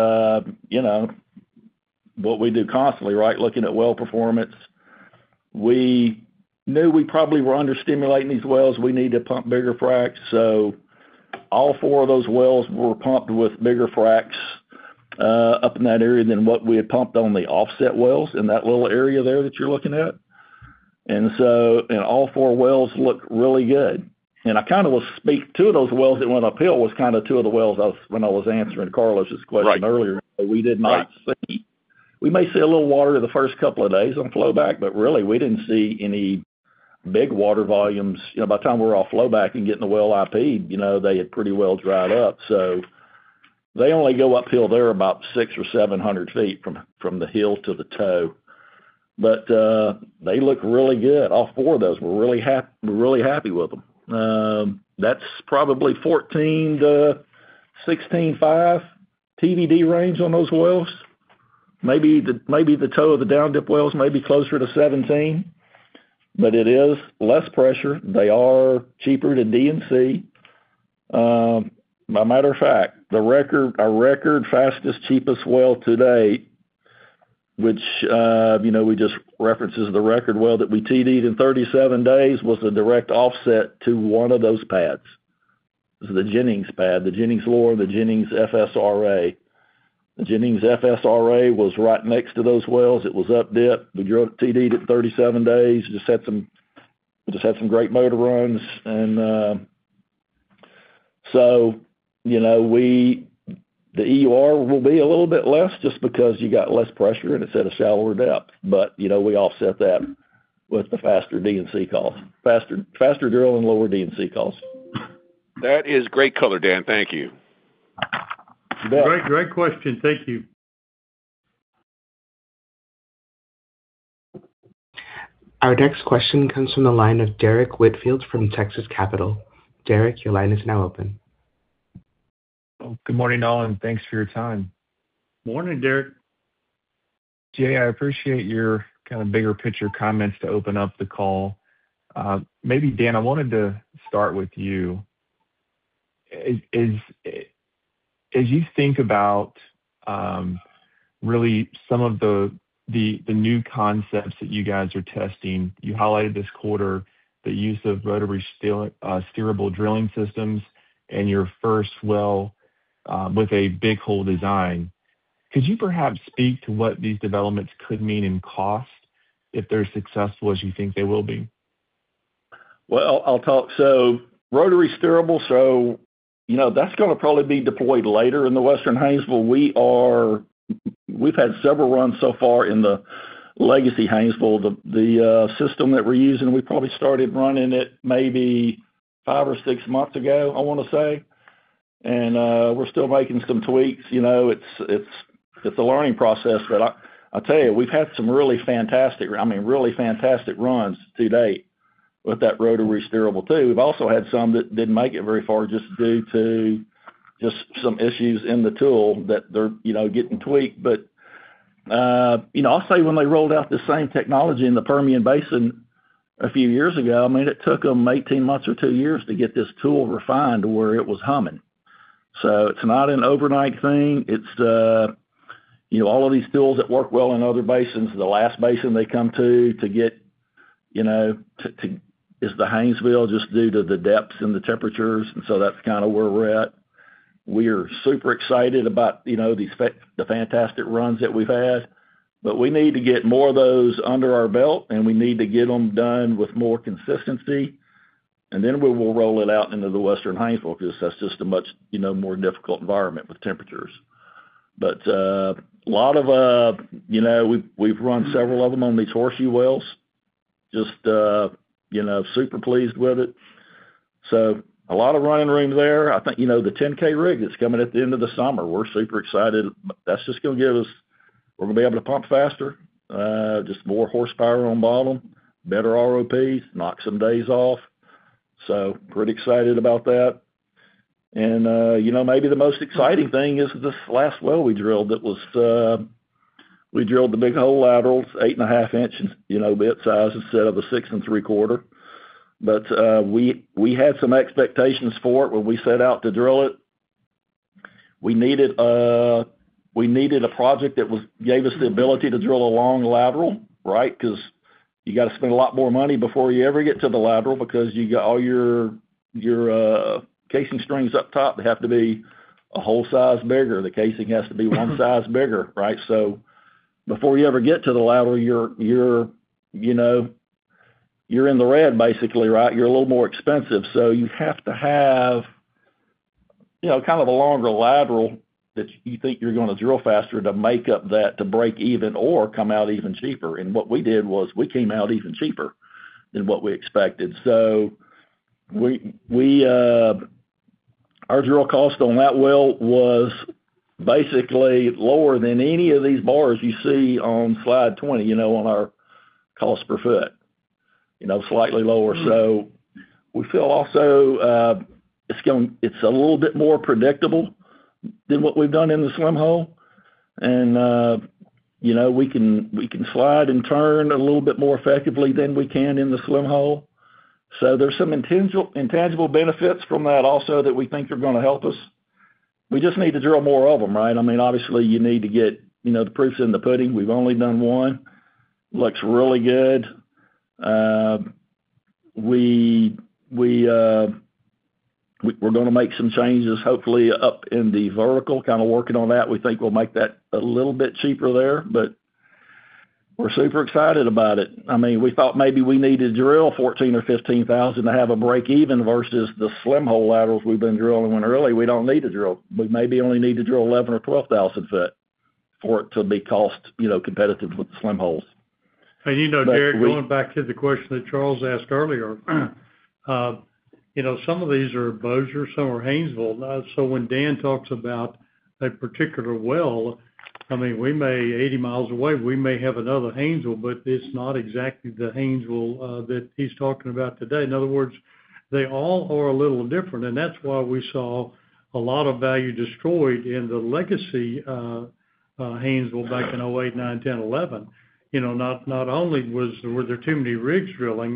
D: what we do constantly, right? Looking at well performance. We knew we probably were understimulating these wells. We need to pump bigger fracs. So all 4 of those wells were pumped with bigger fracs up in that area than what we had pumped on the offset wells in that little area there that you're looking at. And all 4 wells look really good. And I kind of will speak, 2 of those wells that went uphill was kind of 2 of the wells when I was answering Carlos's question earlier. We did not see. We may see a little water the first couple of days on flowback, but really we didn't see any big water volumes. By the time we were off flowback and getting the well IP'd, they had pretty well dried up. So they only go uphill there about 600 or 700 feet from the hill to the toe. But they look really good. All 4 of those, we're really happy with them. That's probably 14 to 16.5 TVD range on those wells. Maybe the toe of the down dip wells may be closer to 17, but it is less pressure. They are cheaper to D&C. By matter of fact, our record fastest, cheapest well to date, which we just references the record well that we TD'd in 37 days, was a direct offset to one of those pads. This is the Jennings pad, the Jennings Lower, the Jennings FSRA. The Jennings FSRA was right next to those wells. It was up dip. We drilled TD'd at 37 days. We just had some great motor runs, and so the EUR will be a little bit less just because you got less pressure and it's at a shallower depth. But we offset that with the faster D&C costs, faster drill and lower D&C costs.
F: That is great color, Dan. Thank you.
D: You bet.
B: Great question. Thank you.
A: Our next question comes from the line of Derrick Whitfield from Texas Capital. Derrick, your line is now open.
G: Well, good morning, all, and thanks for your time.
B: Morning, Derrick.
G: Jay, I appreciate your kind of bigger picture comments to open up the call. Maybe, Dan, I wanted to start with you. As you think about really some of the new concepts that you guys are testing, you highlighted this quarter the use of rotary steerable drilling systems and your first well with a big hole design. Could you perhaps speak to what these developments could mean in cost if they're successful as you think they will be?
D: Well, I'll talk. So rotary steerable, that's going to probably be deployed later in the Western Haynesville. We've had several runs so far in the legacy Haynesville. The system that we're using, we probably started running it maybe 5 or 6 months ago, I want to say. And we're still making some tweaks. It's a learning process, but I'll tell you, we've had some really fantastic runs to date with that rotary steerable too. We've also had some that didn't make it very far just due to just some issues in the tool that they're, getting tweaked. But, I'll say when they rolled out the same technology in the Permian Basin a few years ago, it took them 18 months or 2 years to get this tool refined to where it was humming. So it's not an overnight thing. It's, all of these tools that work well in other basins, the last basin they come to get, is the Haynesville, just due to the depths and the temperatures. And so that's kind of where we're at. We're super excited about, the fantastic runs that we've had, but we need to get more of those under our belt, and we need to get them done with more consistency. And then we will roll it out into the Western Haynesville because that's just a much, more difficult environment with temperatures. But a lot of, we've run several of them on these horseshoe wells. Just, super pleased with it. So a lot of running room there. I think, the 10K rig that's coming at the end of the summer, we're super excited. That's just going to give us, we're going to be able to pump faster, just more horsepower on bottom, better ROPs, knock some days off. So pretty excited about that. And, maybe the most exciting thing is this last well we drilled that was, we drilled the big hole laterals, 8.5 inch, bit size instead of the 6 3/4. But we had some expectations for it when we set out to drill it. We needed a project that gave us the ability to drill a long lateral, right? Because you got to spend a lot more money before you ever get to the lateral because you got all your casing strings up top. They have to be a whole size bigger. The casing has to be one size bigger, right? So before you ever get to the lateral, you're in the red basically, right? You're a little more expensive. So you have to have, kind of a longer lateral that you think you're going to drill faster to make up that, to break even or come out even cheaper. And what we did was we came out even cheaper than what we expected. So our drill cost on that well was basically lower than any of these bars you see on slide 20, on our cost per foot, slightly lower. So we feel also it's a little bit more predictable than what we've done in the slim hole. And, we can slide and turn a little bit more effectively than we can in the slim hole. So there's some intangible benefits from that also that we think are going to help us. We just need to drill more of them, right? Obviously you need to get, the proof's in the pudding. We've only done one. Looks really good. We're going to make some changes, hopefully up in the vertical, kind of working on that. We think we'll make that a little bit cheaper there, but we're super excited about it. We thought maybe we needed to drill 14 or 15,000 to have a break even versus the slim hole laterals we've been drilling when really we don't need to drill. We maybe only need to drill 11 or 12,000 foot for it to be cost, competitive with the slim holes.
B: And Derek, going back to the question that Charles asked earlier, some of these are Bossier, some are Haynesville. So when Dan talks about a particular well, I mean, we may 80 miles away, we may have another Haynesville, but it's not exactly the Haynesville that he's talking about today. In other words, they all are a little different, and that's why we saw a lot of value destroyed in the legacy Haynesville back in 08, 9, 10, 11. Not only were there too many rigs drilling,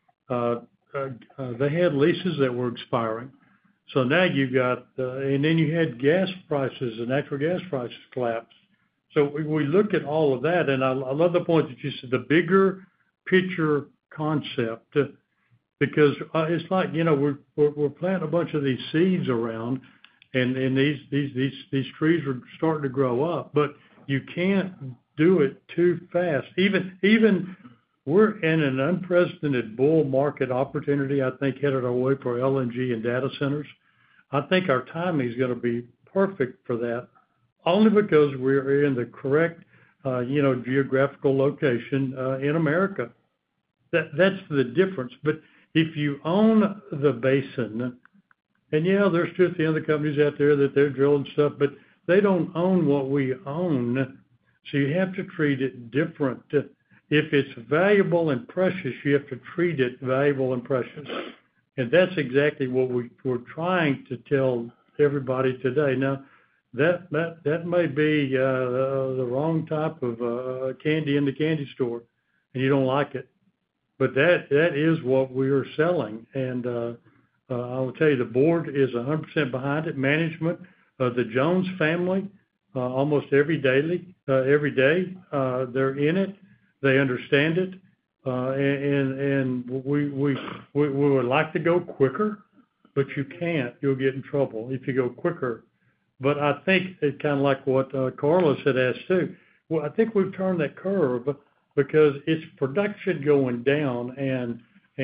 B: they had leases that were expiring. So now you got, and then you had gas prices, and natural gas prices collapsed. So we look at all of that, and I love the point that you said, the bigger picture concept, because it's like, we're planting a bunch of these seeds around, and these trees are starting to grow up, but you can't do it too fast. Even we're in an unprecedented bull market opportunity, I think, headed our way for LNG and data centers. I think our timing is going to be perfect for that, only because we're in the correct, geographical location in America. That's the difference. But if you own the basin, and there's just the other companies out there that they're drilling stuff, but they don't own what we own, so you have to treat it different. If it's valuable and precious, you have to treat it valuable and precious. And that's exactly what we're trying to tell everybody today. Now, that may be the wrong type of candy in the candy store, and you don't like it. But that is what we are selling. And I will tell you, the board is 100% behind it. Management, the Jones family, almost every day, they're in it. They understand it. And we would like to go quicker, but you can't. You'll get in trouble if you go quicker. But I think it's kind of like what Carlos had asked too. Well, I think we've turned that curve because it's production going down and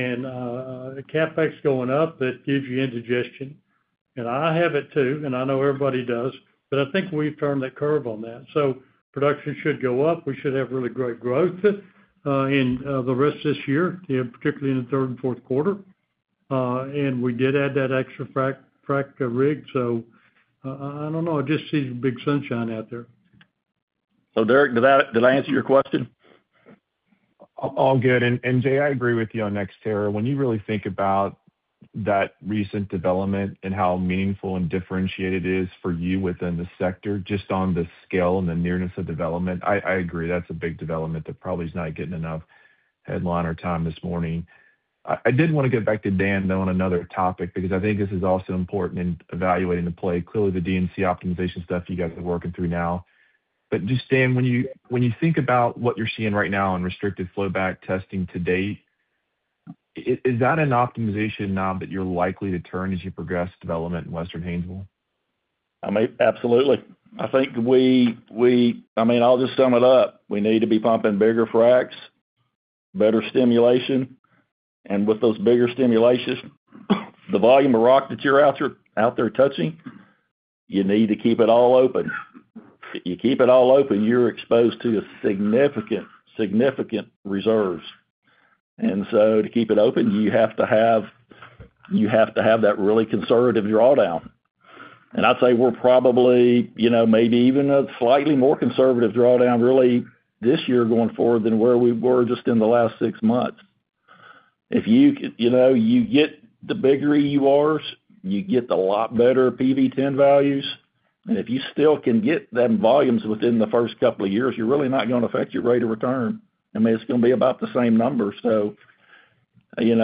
B: CapEx going up that gives you indigestion. And I have it too, and I know everybody does. But I think we've turned that curve on that. So production should go up. We should have really great growth in the rest of this year, particularly in the third and fourth quarter. And we did add that extra frac rig. So I don't know. I just see big sunshine out there.
D: So, Derek, did I answer your question?
G: All good. And Jay, I agree with you on NextEra. When you really think about that recent development and how meaningful and differentiated it is for you within the sector, just on the scale and the nearness of development, I agree that's a big development that probably is not getting enough headline or time this morning. I did want to get back to Dan, though, on another topic, because I think this is also important in evaluating the play. Clearly, the DNC optimization stuff you guys are working through now. But just, Dan, when you think about what you're seeing right now in restricted flowback testing to date, is that an optimization knob that you're likely to turn as you progress development in Western Haynesville?
D: I mean, absolutely. I think I'll just sum it up. We need to be pumping bigger fracs, better stimulation, and with those bigger stimulations, the volume of rock that you're out there touching, you need to keep it all open. If you keep it all open, you're exposed to a significant reserves. And so to keep it open, you have to have that really conservative drawdown. And I'd say we're probably, maybe even a slightly more conservative drawdown really this year going forward than where we were just in the last 6 months. If you get the bigger EURs, you get a lot better PV10 values. And if you still can get them volumes within the first couple of years, you're really not going to affect your rate of return. I mean, it's going to be about the same number. So, to me,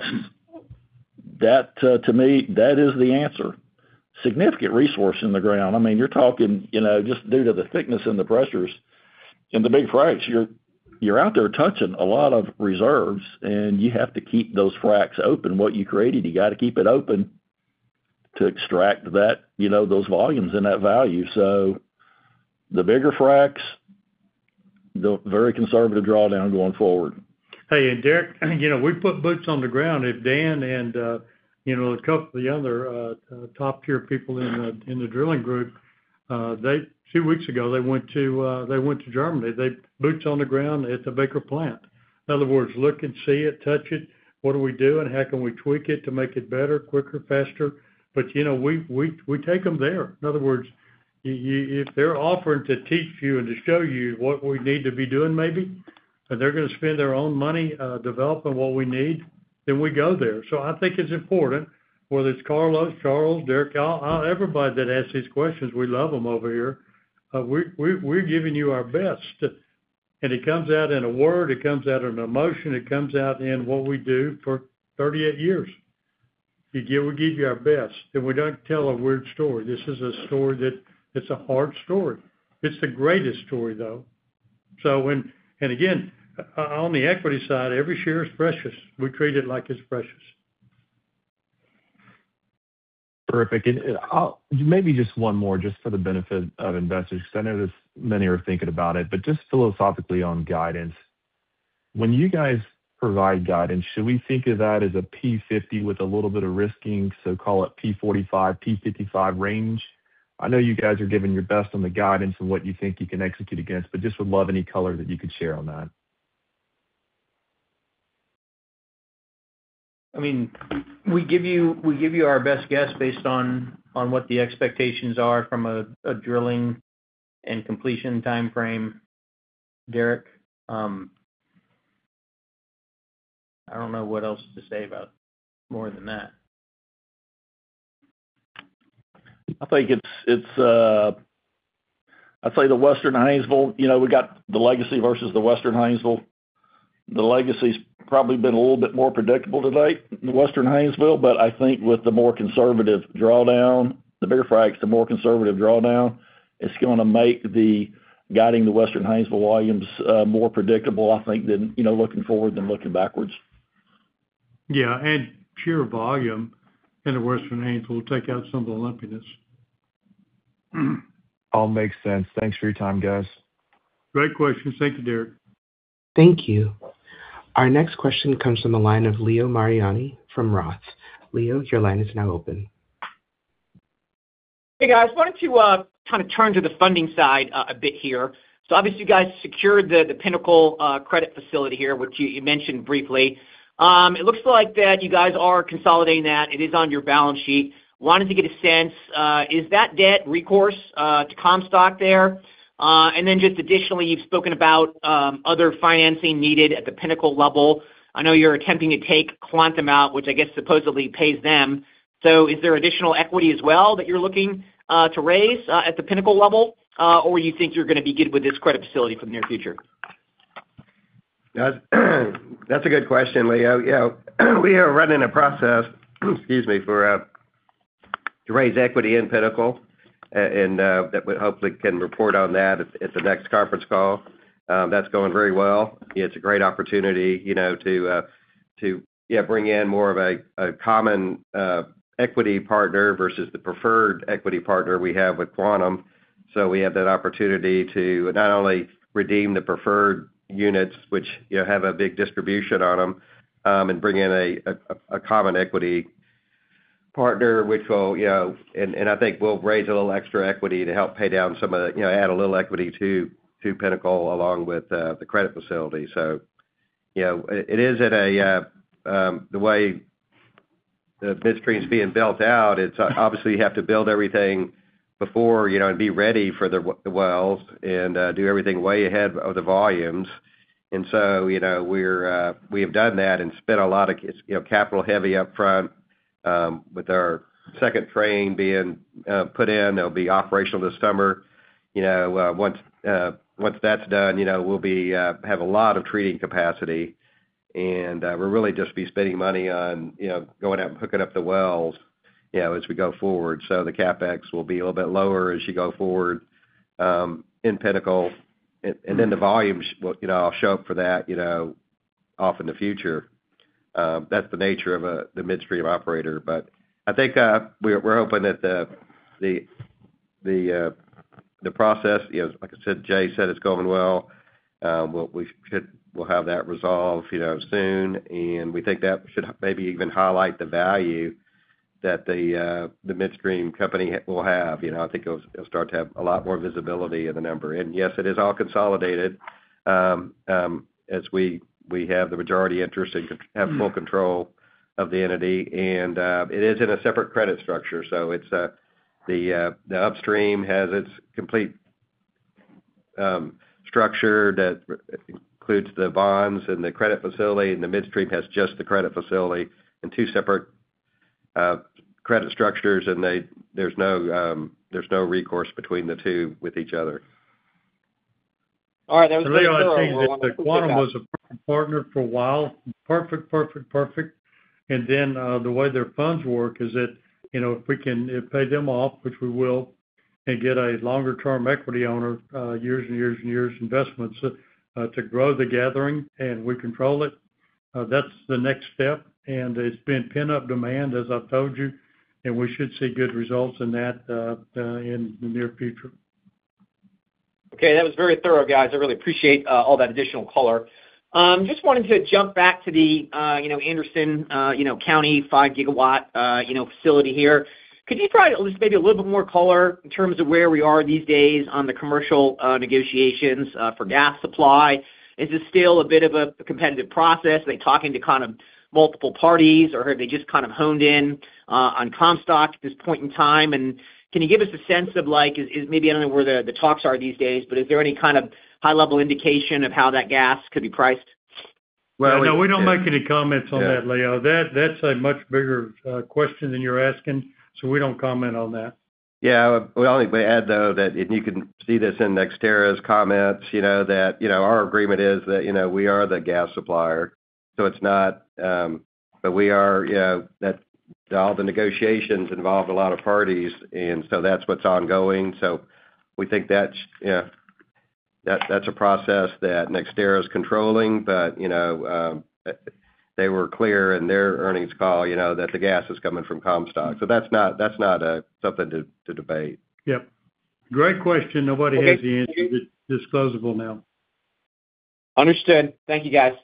D: that is the answer. Significant resource in the ground. I mean, you're talking, just due to the thickness and the pressures in the big fracs, you're out there touching a lot of reserves, and you have to keep those fracs open. What you created, you got to keep it open to extract that, those volumes and that value. So the bigger fracs, the very conservative drawdown going forward.
B: Hey, and Derek, we put boots on the ground. If Dan and a couple of the other top tier people in the drilling group, 2 weeks ago they went to Germany. They boots on the ground at the Baker plant. In other words, look and see it, touch it. what do we do and how can we tweak it to make it better, quicker, faster? But, we take them there. In other words, if they're offering to teach you and to show you what we need to be doing maybe, and they're going to spend their own money developing what we need, then we go there. So I think it's important, whether it's Carlos, Charles, Derek, everybody that asks these questions, we love them over here. We're giving you our best. And it comes out in a word, it comes out in an emotion, it comes out in what we do for 38 years. We give you our best, and we don't tell a weird story. This is a story it's a hard story. It's the greatest story, though. So, and again, on the equity side, every share is precious. We treat it like it's precious.
G: Terrific. And maybe just one more, just for the benefit of investors, because I know many are thinking about it, but just philosophically on guidance. When you guys provide guidance, should we think of that as a P50 with a little bit of risking, so call it P45, P55 range? I know you guys are giving your best on the guidance and what you think you can execute against, but just would love any color that you could share on that.
H: I mean, we give you our best guess based on what the expectations are from a drilling and completion time frame, Derek. I don't know what else to say about more than that.
D: I think it's I'd say the Western Haynesville, we got the Legacy versus the Western Haynesville. The Legacy's probably been a little bit more predictable today, the Western Haynesville, but I think with the more conservative drawdown, the bigger fracs, the more conservative drawdown, it's going to make the guiding the Western Haynesville volumes more predictable, I think, than, looking forward than looking backwards.
B: Yeah, and sheer volume in the Western Haynesville will take out some of the lumpiness.
G: All makes sense. Thanks for your time, guys.
B: Great questions. Thank you, Derek.
A: Thank you. Our next question comes from the line of Leo Mariani from Roth. Leo, your line is now open.
I: Hey, guys. Wanted to kind of turn to the funding side a bit here. So obviously you guys secured the Pinnacle credit facility here, which you mentioned briefly. It looks like that you guys are consolidating that. It is on your balance sheet. Wanted to get a sense, is that debt recourse to Comstock there? And then just additionally, you've spoken about other financing needed at the Pinnacle level. I know you're attempting to take Quantum out, which I guess supposedly pays them. So is there additional equity as well that you're looking to raise at the Pinnacle level? Or you think you're going to be good with this credit facility for the near future?
C: That's a good question, Leo. We are running a process, for to raise equity in Pinnacle, and that we hopefully can report on that at the next conference call. That's going very well. It's a great opportunity, to bring in more of a common equity partner versus the preferred equity partner we have with Quantum. So we have that opportunity to not only redeem the preferred units, which have a big distribution on them, and bring in a common equity partner, which will, and I think we'll raise a little extra equity to help pay down some of the, add a little equity to Pinnacle along with the credit facility. So, it is at the way the midstream's being built out. It's obviously you have to build everything before, and be ready for the wells and do everything way ahead of the volumes. And so, we have done that and spent a lot of, capital heavy up front, with our second train being put in. It'll be operational this summer. Once that's done, we'll have a lot of treating capacity, and we'll really just be spending money on, going out and hooking up the wells, as we go forward. So the CapEx will be a little bit lower as you go forward in Pinnacle, and then the volumes will, I'll show up for that, off in the future. That's the nature of the midstream operator. But I think we're hoping that the process, like I said, Jay said, it's going well. We'll have that resolved, soon, and we think that should maybe even highlight the value that the midstream company will have. I think it'll start to have a lot more visibility in the number. And yes, it is all consolidated as we we have the majority interest and have full control of the entity, and it is in a separate credit structure. So it's the upstream has its complete structure that includes the bonds and the credit facility, and the midstream has just the credit facility and two separate credit structures, and there's no recourse between the two with each other.
I: All right, that was very
B: Leo,
I: thorough.
B: I think that the Quantum was a perfect partner for a while. Perfect. And then the way their funds work is that, if we can pay them off, which we will, and get a longer-term equity owner, years and years and years investments to grow the gathering, and we control it, that's the next step. And it's been pent-up demand, as I've told you, and we should see good results in that in the near future.
I: Okay, that was very thorough, guys. I really appreciate all that additional color. Just wanted to jump back to the, Anderson, County 5 gigawatt, facility here. Could you provide at least maybe a little bit more color in terms of where we are these days on the commercial negotiations for gas supply? Is this still a bit of a competitive process? Are they talking to kind of multiple parties, or have they just kind of honed in on Comstock at this point in time? And can you give us a sense of is maybe, I don't know where the talks are these days, but is there any kind of high-level indication of how that gas could be priced?
B: Well, no, we don't make any comments on that, Leo. That's a much bigger question than you're asking, so we don't comment on that.
C: Yeah, we only add, though, that and you can see this in NextEra's comments, that, our agreement is that, we are the gas supplier. So it's not, but we are, that all the negotiations involved a lot of parties, and so that's what's ongoing. So we think that's, that's a process that NextEra is controlling, but, they were clear in their earnings call, that the gas is coming from Comstock. So that's not something to debate.
B: Yep. Great question. Nobody has the answer. It's disclosable now.
I: Understood. Thank you, guys.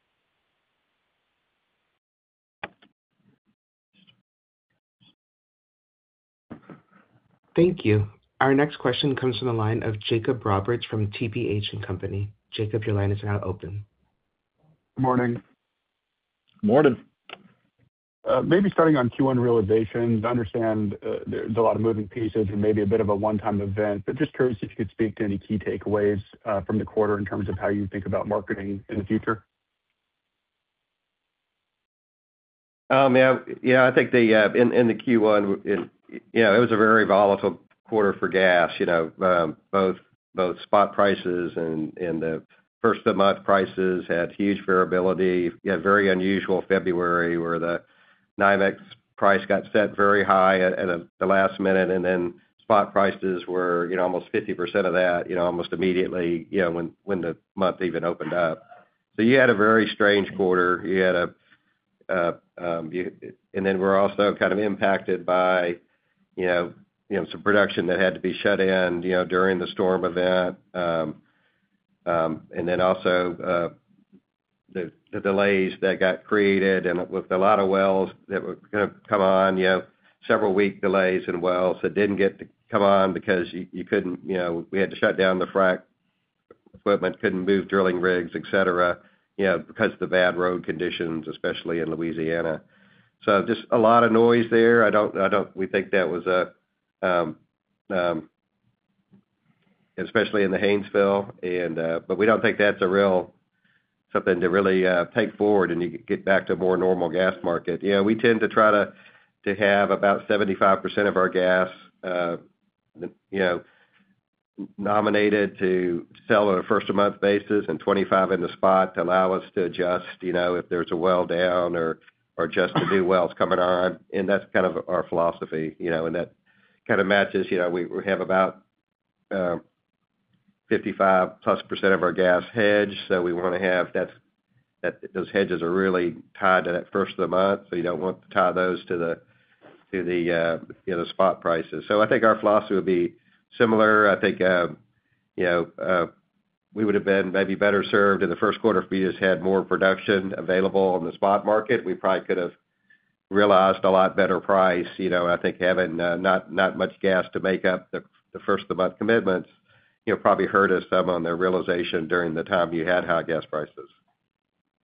A: Thank you. Our next question comes from the line of Jacob Roberts from TPH & Company. Jacob, your line is now open.
J: Good morning.
D: Morning.
J: Maybe starting on Q1 realizations, I understand there's a lot of moving pieces and maybe a bit of a one-time event, but just curious if you could speak to any key takeaways from the quarter in terms of how you think about marketing in the future.
C: I think in the Q1, it was a very volatile quarter for gas. Both spot prices and the first of the month prices had huge variability. You had very unusual February where the NYMEX price got set very high at the last minute, and then spot prices were almost 50% of that almost immediately when the month even opened up. So you had a very strange quarter. You had and then we're also kind of impacted by some production that had to be shut in during the storm event, and then also the delays that got created, and with a lot of wells that were going to come on, several week delays in wells that didn't get to come on because you couldn't, we had to shut down the frac equipment, couldn't move drilling rigs, et cetera, because of the bad road conditions, especially in Louisiana. So just a lot of noise there. We think that was especially in the Haynesville, but we don't think that's something to really take forward and you get back to a more normal gas market. We tend to try to have about 75% of our gas, nominated to sell on a first of month basis and 25 in the spot to allow us to adjust, if there's a well down or just the new wells coming on. And that's kind of our philosophy, and that kind of matches, we have about 55+% of our gas hedged. So we want to have that those hedges are really tied to that first of the month. So you don't want to tie those to the spot prices. So I think our philosophy would be similar. I think, we would have been maybe better served in the first quarter if we just had more production available on the spot market. We probably could have realized a lot better price. I think having not much gas to make up the first of the month commitments, probably hurt us some on the realization during the time you had high gas prices.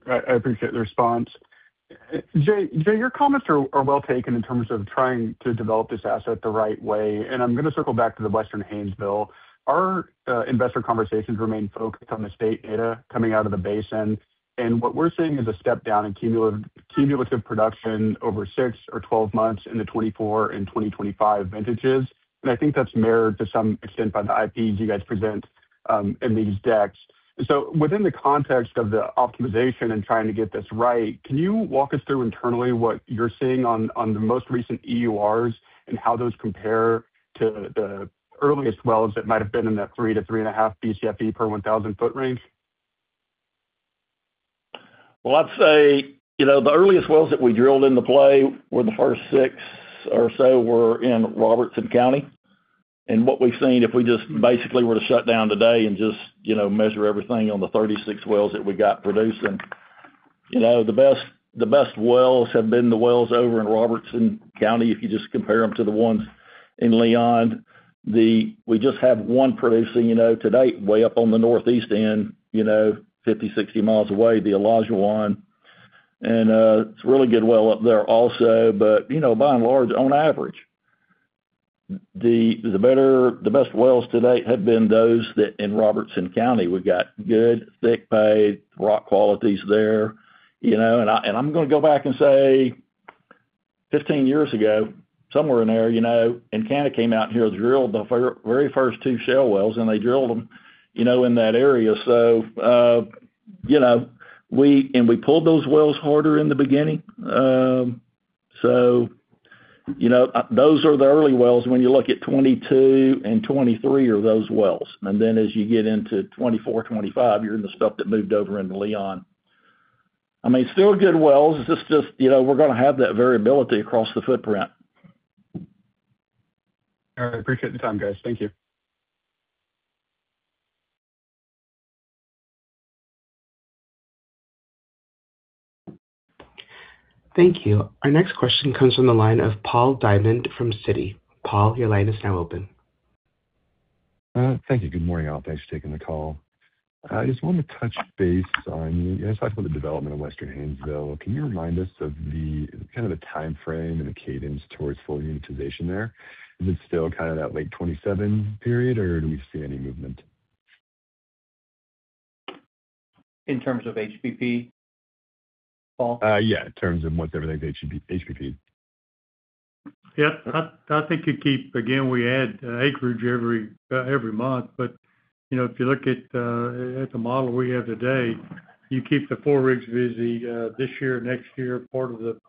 J: I appreciate the response. Jay, your comments are well taken in terms of trying to develop this asset the right way, and I'm going to circle back to the Western Haynesville. Our investor conversations remain focused on the state data coming out of the basin, and what we're seeing is a step down in cumulative production over 6 or 12 months in the 24 and 2025 vintages. And I think that's mirrored to some extent by the IPs you guys present in these decks. So within the context of the optimization and trying to get this right, can you walk us through internally what you're seeing on the most recent EURs and how those compare to the earliest wells that might have been in that 3 to 3.5 BCFE per 1,000 foot range?
D: Well, I'd say, the earliest wells that we drilled in the play were the first 6 or so were in Robertson County. And what we've seen, if we just basically were to shut down today and just, measure everything on the 36 wells that we got producing, the best wells have been the wells over in Robertson County. If you just compare them to the ones in Leon, we just have one producing, to date, way up on the northeast end, 50, 60 miles away, the Elijah one. And it's a really good well up there also. But, by and large, on average, the best wells to date have been those that in Robertson County. We've got good, thick pay, rock qualities there, and I'm going to go back and say 15 years ago, somewhere in there, Encana came out here and drilled the very first 2 shale wells, and they drilled them, in that area. So, we pulled those wells harder in the beginning. Those are the early wells. When you look at 22 and 23 are those wells. And then as you get into 24, 25, you're in the stuff that moved over into Leon. I mean, still good wells. It's just, we're going to have that variability across the footprint.
J: All right. Appreciate the time, guys. Thank you.
A: Thank you. Our next question comes from the line of Paul Diamond from Citi. Paul, your line is now open.
K: Thank you. Good morning, all. Thanks for taking the call. I just wanted to touch base on, you guys talked about the development of Western Haynesville. Can you remind us of the kind of the time frame and the cadence towards full unitization there? Is it still kind of that late 27 period, or do we see any movement?
H: In terms of HBP, Paul?
K: Yeah, in terms of once everything's HBP.
B: Yeah, I think again, we add acreage every month, but if you look at the model we have today, you keep the 4 rigs busy this year, next year, by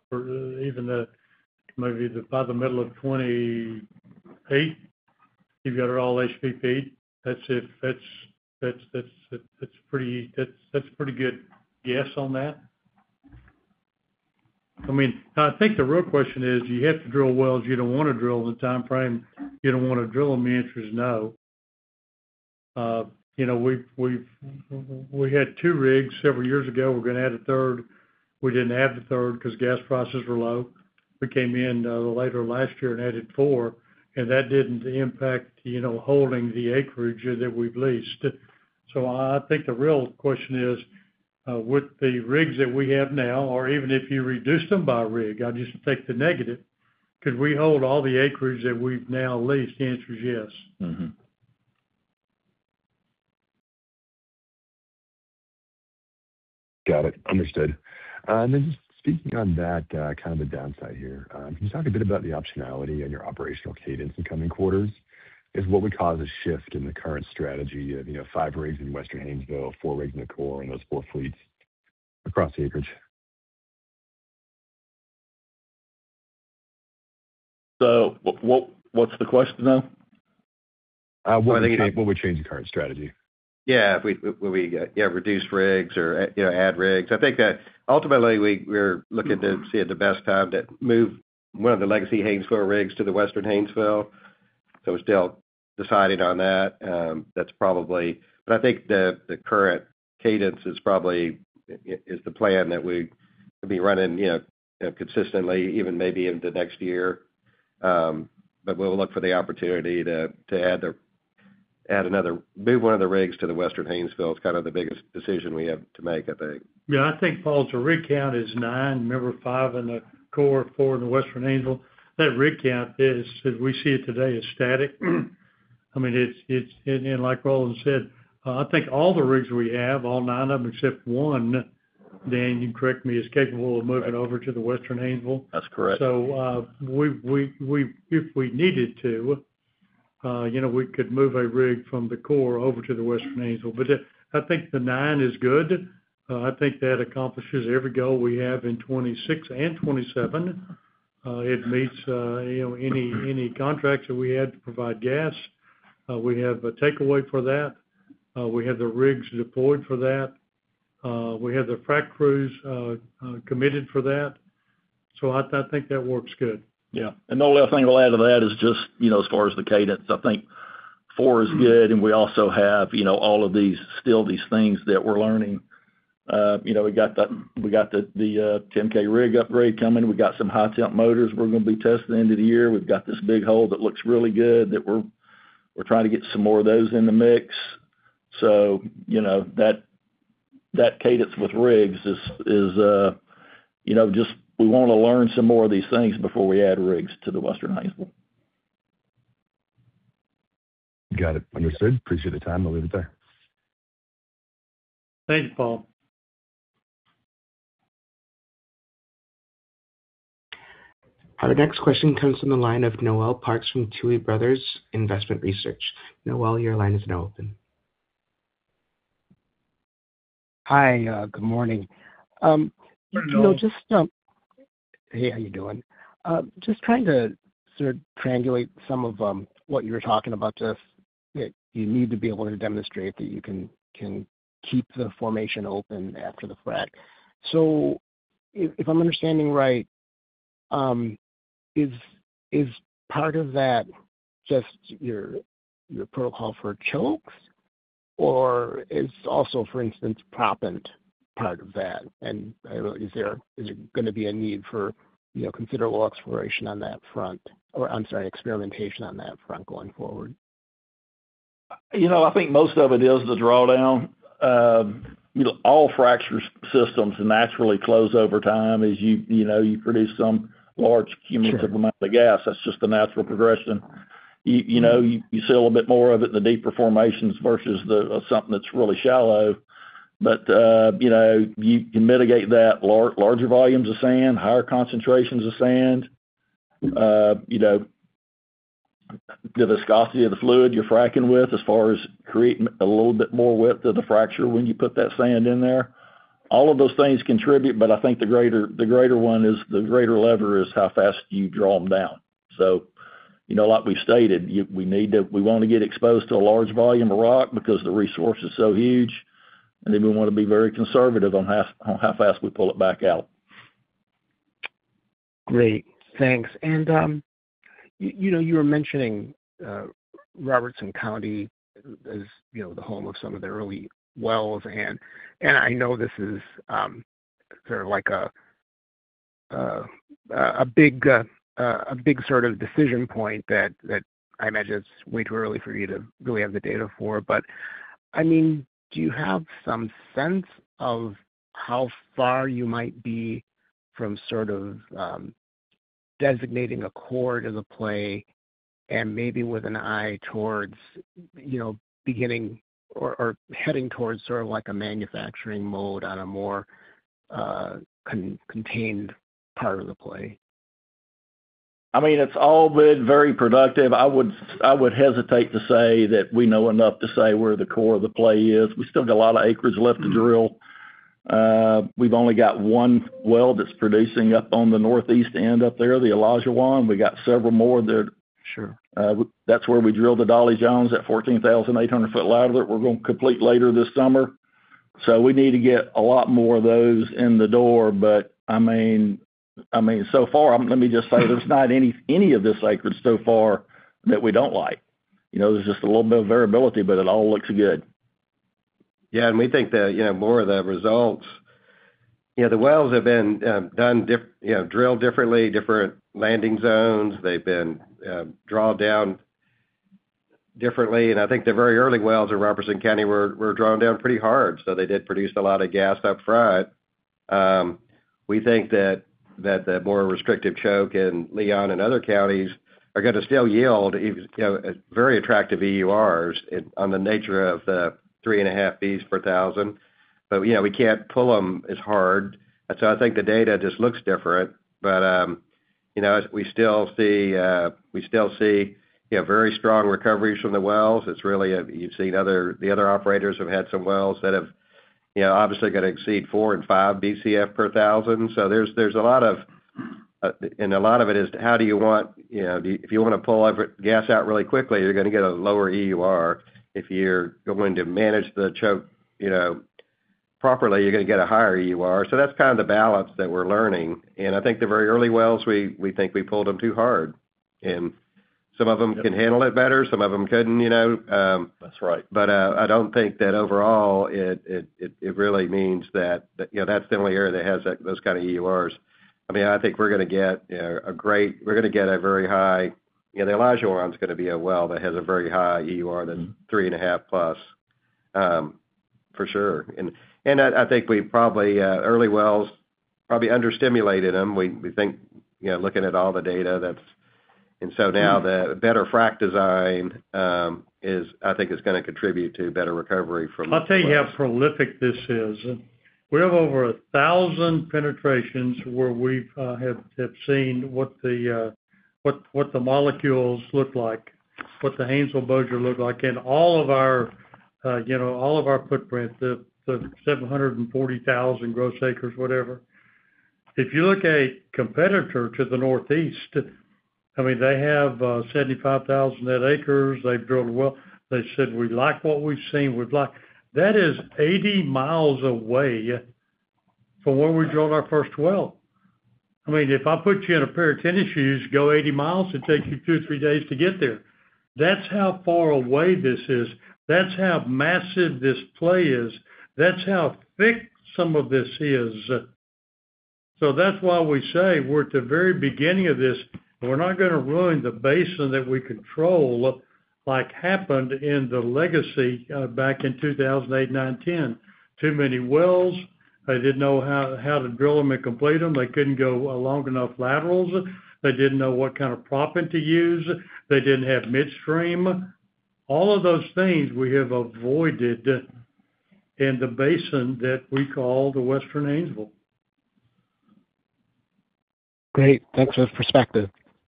B: the middle of 28, you've got it all HBP. That's pretty good guess on that. I mean, I think the real question is, you have to drill wells you don't want to drill in the time frame you don't want to drill them. The answer is no. We had 2 rigs several years ago. We're going to add a third. We didn't have the third because gas prices were low. We came in later last year and added 4, and that didn't impact holding the acreage that we've leased. So I think the real question is, with the rigs that we have now, or even if you reduce them by a rig, I'll just take the negative, could we hold all the acreage that we've now leased? The answer is yes.
D: Mm-hmm.
K: Got it. Understood. And then just speaking on that, kind of the downside here, can you talk a bit about the optionality on your operational cadence in coming quarters? Is what would cause a shift in the current strategy of 5 rigs in Western Haynesville, 4 rigs in the core, and those 4 fleets across the acreage?
D: So what's the question now?
K: What would change the current strategy?
C: Yeah, if we reduce rigs or add rigs. I think that ultimately we're looking to see at the best time to move one of the legacy Haynesville rigs to the Western Haynesville. So we're still deciding on that. That's probably, but I think the current cadence is probably the plan that we will be running consistently, even maybe into next year. But we'll look for the opportunity to add move one of the rigs to the Western Haynesville. It's kind of the biggest decision we have to make, I think.
B: Yeah, I think, Paul, the rig count is 9. Remember, 5 in the core, 4 in the Western Haynesville. That rig count is, as we see it today, is static. I mean, and like Roland said, I think all the rigs we have, all 9 of them except one, Dan, you can correct me, is capable of moving over to the Western Haynesville.
D: That's correct.
B: So if we needed to, we could move a rig from the core over to the Western Haynesville. But I think the 9 is good. I think that accomplishes every goal we have in 26 and 27. It meets any contracts that we had to provide gas. We have a takeaway for that. We have the rigs deployed for that. We have the frac crews committed for that. So I think that works good.
D: Yeah. And the only other thing I'll add to that is just, as far as the cadence, I think 4 is good. And we also have, all of these things that we're learning. We got the 10K rig upgrade coming. We got some high temp motors we're going to be testing at the end of the year. We've got this big hole that looks really good that we're trying to get some more of those in the mix. So, that cadence with rigs is just, we want to learn some more of these things before we add rigs to the Western Haynesville.
K: Got it. Understood. Appreciate the time. I'll leave it there.
B: Thank you, Paul.
A: Our next question comes from the line of Noel Parks from Tuohy Brothers Investment Research. Noel, your line is now open.
L: Hi, good morning.
B: Hello.
L: Hey, how you doing? Just trying to sort of triangulate some of what you were talking about, just that you need to be able to demonstrate that you can keep the formation open after the frac. So if I'm understanding right, is part of that just your protocol for chokes, or is also, for instance, proppant part of that? And is there going to be a need for considerable exploration on that front, or experimentation on that front going forward?
D: I think most of it is the drawdown. All fracture systems naturally close over time as you produce some large cumulative amount of gas. That's just the natural progression. You see a little bit more of it in the deeper formations versus something that's really shallow. But, you can mitigate that. Larger volumes of sand, higher concentrations of sand, the viscosity of the fluid you're fracking with as far as creating a little bit more width of the fracture when you put that sand in there. All of those things contribute, but I think the greater lever is how fast you draw them down. So, like we stated, we want to get exposed to a large volume of rock because the resource is so huge, and then we want to be very conservative on how fast we pull it back out.
L: Great, thanks. And you were mentioning Robertson County as the home of some of the early wells, and I know this is sort of like a big sort of decision point that I imagine it's way too early for you to really have the data for. But I mean, do you have some sense of how far you might be from sort of designating a core to the play, and maybe with an eye towards beginning or heading towards sort of like a manufacturing mode on a more contained part of the play?
D: I mean, it's all been very productive. I would hesitate to say that we know enough to say where the core of the play is. We still got a lot of acreage left to drill. We've only got one well that's producing up on the northeast end up there, the Elijah one. We got several more that.
L: Sure.
D: That's where we drilled the Dolly Jones at 14,800 foot lateral that we're going to complete later this summer. So we need to get a lot more of those in the door. But I mean, so far, let me just say there's not any of this acreage so far that we don't like. There's just a little bit of variability, but it all looks good.
C: Yeah, and we think that more of the results. The wells have been drilled differently, different landing zones. They've been drawn down differently, and I think the very early wells in Robertson County were drawn down pretty hard, so they did produce a lot of gas up front. We think that the more restrictive choke in Leon and other counties are going to still yield, very attractive EURs on the nature of the 3.5 Bs per thousand. But, we can't pull them as hard. So I think the data just looks different. But, we still see very strong recoveries from the wells. It's really, you've seen the other operators have had some wells that have, obviously going to exceed 4 and 5 BCF per thousand. So there's a lot of, and a lot of it is how do you want, if you want to pull gas out really quickly, you're going to get a lower EUR. If you're going to manage the choke, properly, you're going to get a higher EUR. So that's kind of the balance that we're learning. And I think the very early wells, we think we pulled them too hard. And some of them can handle it better, some of them couldn't,
D: That's right.
C: But I don't think that overall it really means that that's the only area that has those kind of EURs. I mean, I think we're going to get a very high, the Elijah one's going to be a well that has a very high EUR that's 3.5 plus, for sure. And I think we probably, early wells, probably understimulated them. We think, looking at all the data, and so now the better frac design I think is going to contribute to better recovery from.
B: I'll tell you how prolific this is. We have over 1,000 penetrations where we have seen what the molecules look like, what the Haynesville-Bossier look like, and all of our footprint, the 740,000 gross acres, whatever. If you look at a competitor to the northeast, I mean, they have 75,000 net acres. They've drilled well. They said, we like what we've seen. That is 80 miles away from where we drilled our first well. I mean, if I put you in a pair of tennis shoes, go 80 miles, it'd take you 2 or 3 days to get there. That's how far away this is. That's how massive this play is. That's how thick some of this is. So that's why we say we're at the very beginning of this. We're not going to ruin the basin that we control like happened in the Legacy back in 2008, 9, 10. Too many wells. They didn't know how to drill them and complete them. They couldn't go long enough laterals. They didn't know what kind of proppant to use. They didn't have midstream. All of those things we have avoided in the basin that we call the Western Haynesville.
L: Great. Thanks for the perspective.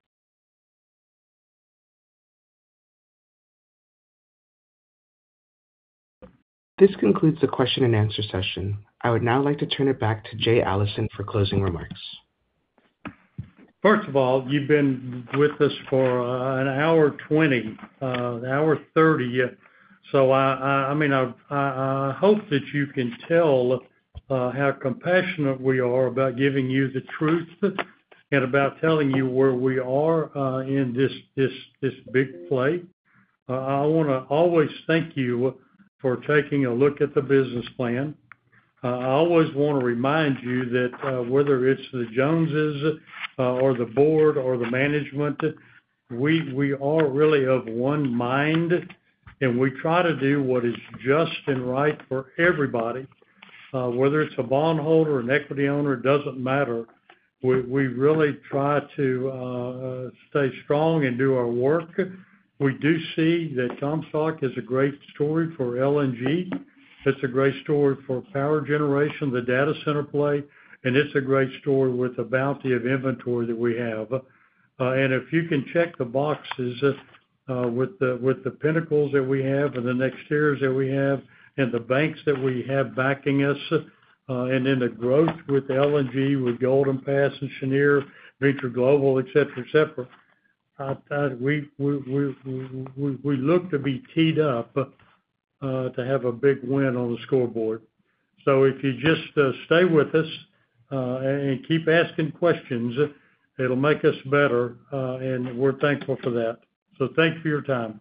A: This concludes the question and answer session. I would now like to turn it back to Jay Allison for closing remarks.
B: First of all, you've been with us for an hour 20, hour 30. So I hope that you can tell how compassionate we are about giving you the truth and about telling you where we are in this big play. I want to always thank you for taking a look at the business plan. I always want to remind you that whether it's the Joneses or the board or the management, we are really of one mind, and we try to do what is just and right for everybody. Whether it's a bondholder, an equity owner, it doesn't matter. We really try to stay strong and do our work. We do see that Comstock is a great story for LNG. It's a great story for power generation, the data center play, and it's a great story with the bounty of inventory that we have. And if you can check the boxes with the pinnacles that we have and the next tiers that we have and the banks that we have backing us, and then the growth with LNG, with Golden Pass and Cheniere, Venture Global, et cetera, we look to be teed up to have a big win on the scoreboard. So if you just stay with us and keep asking questions, it'll make us better, and we're thankful for that. So thanks for your time.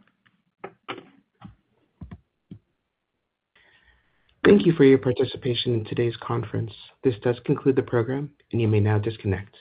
A: Thank you for your participation in today's conference. This does conclude the program, and you may now disconnect.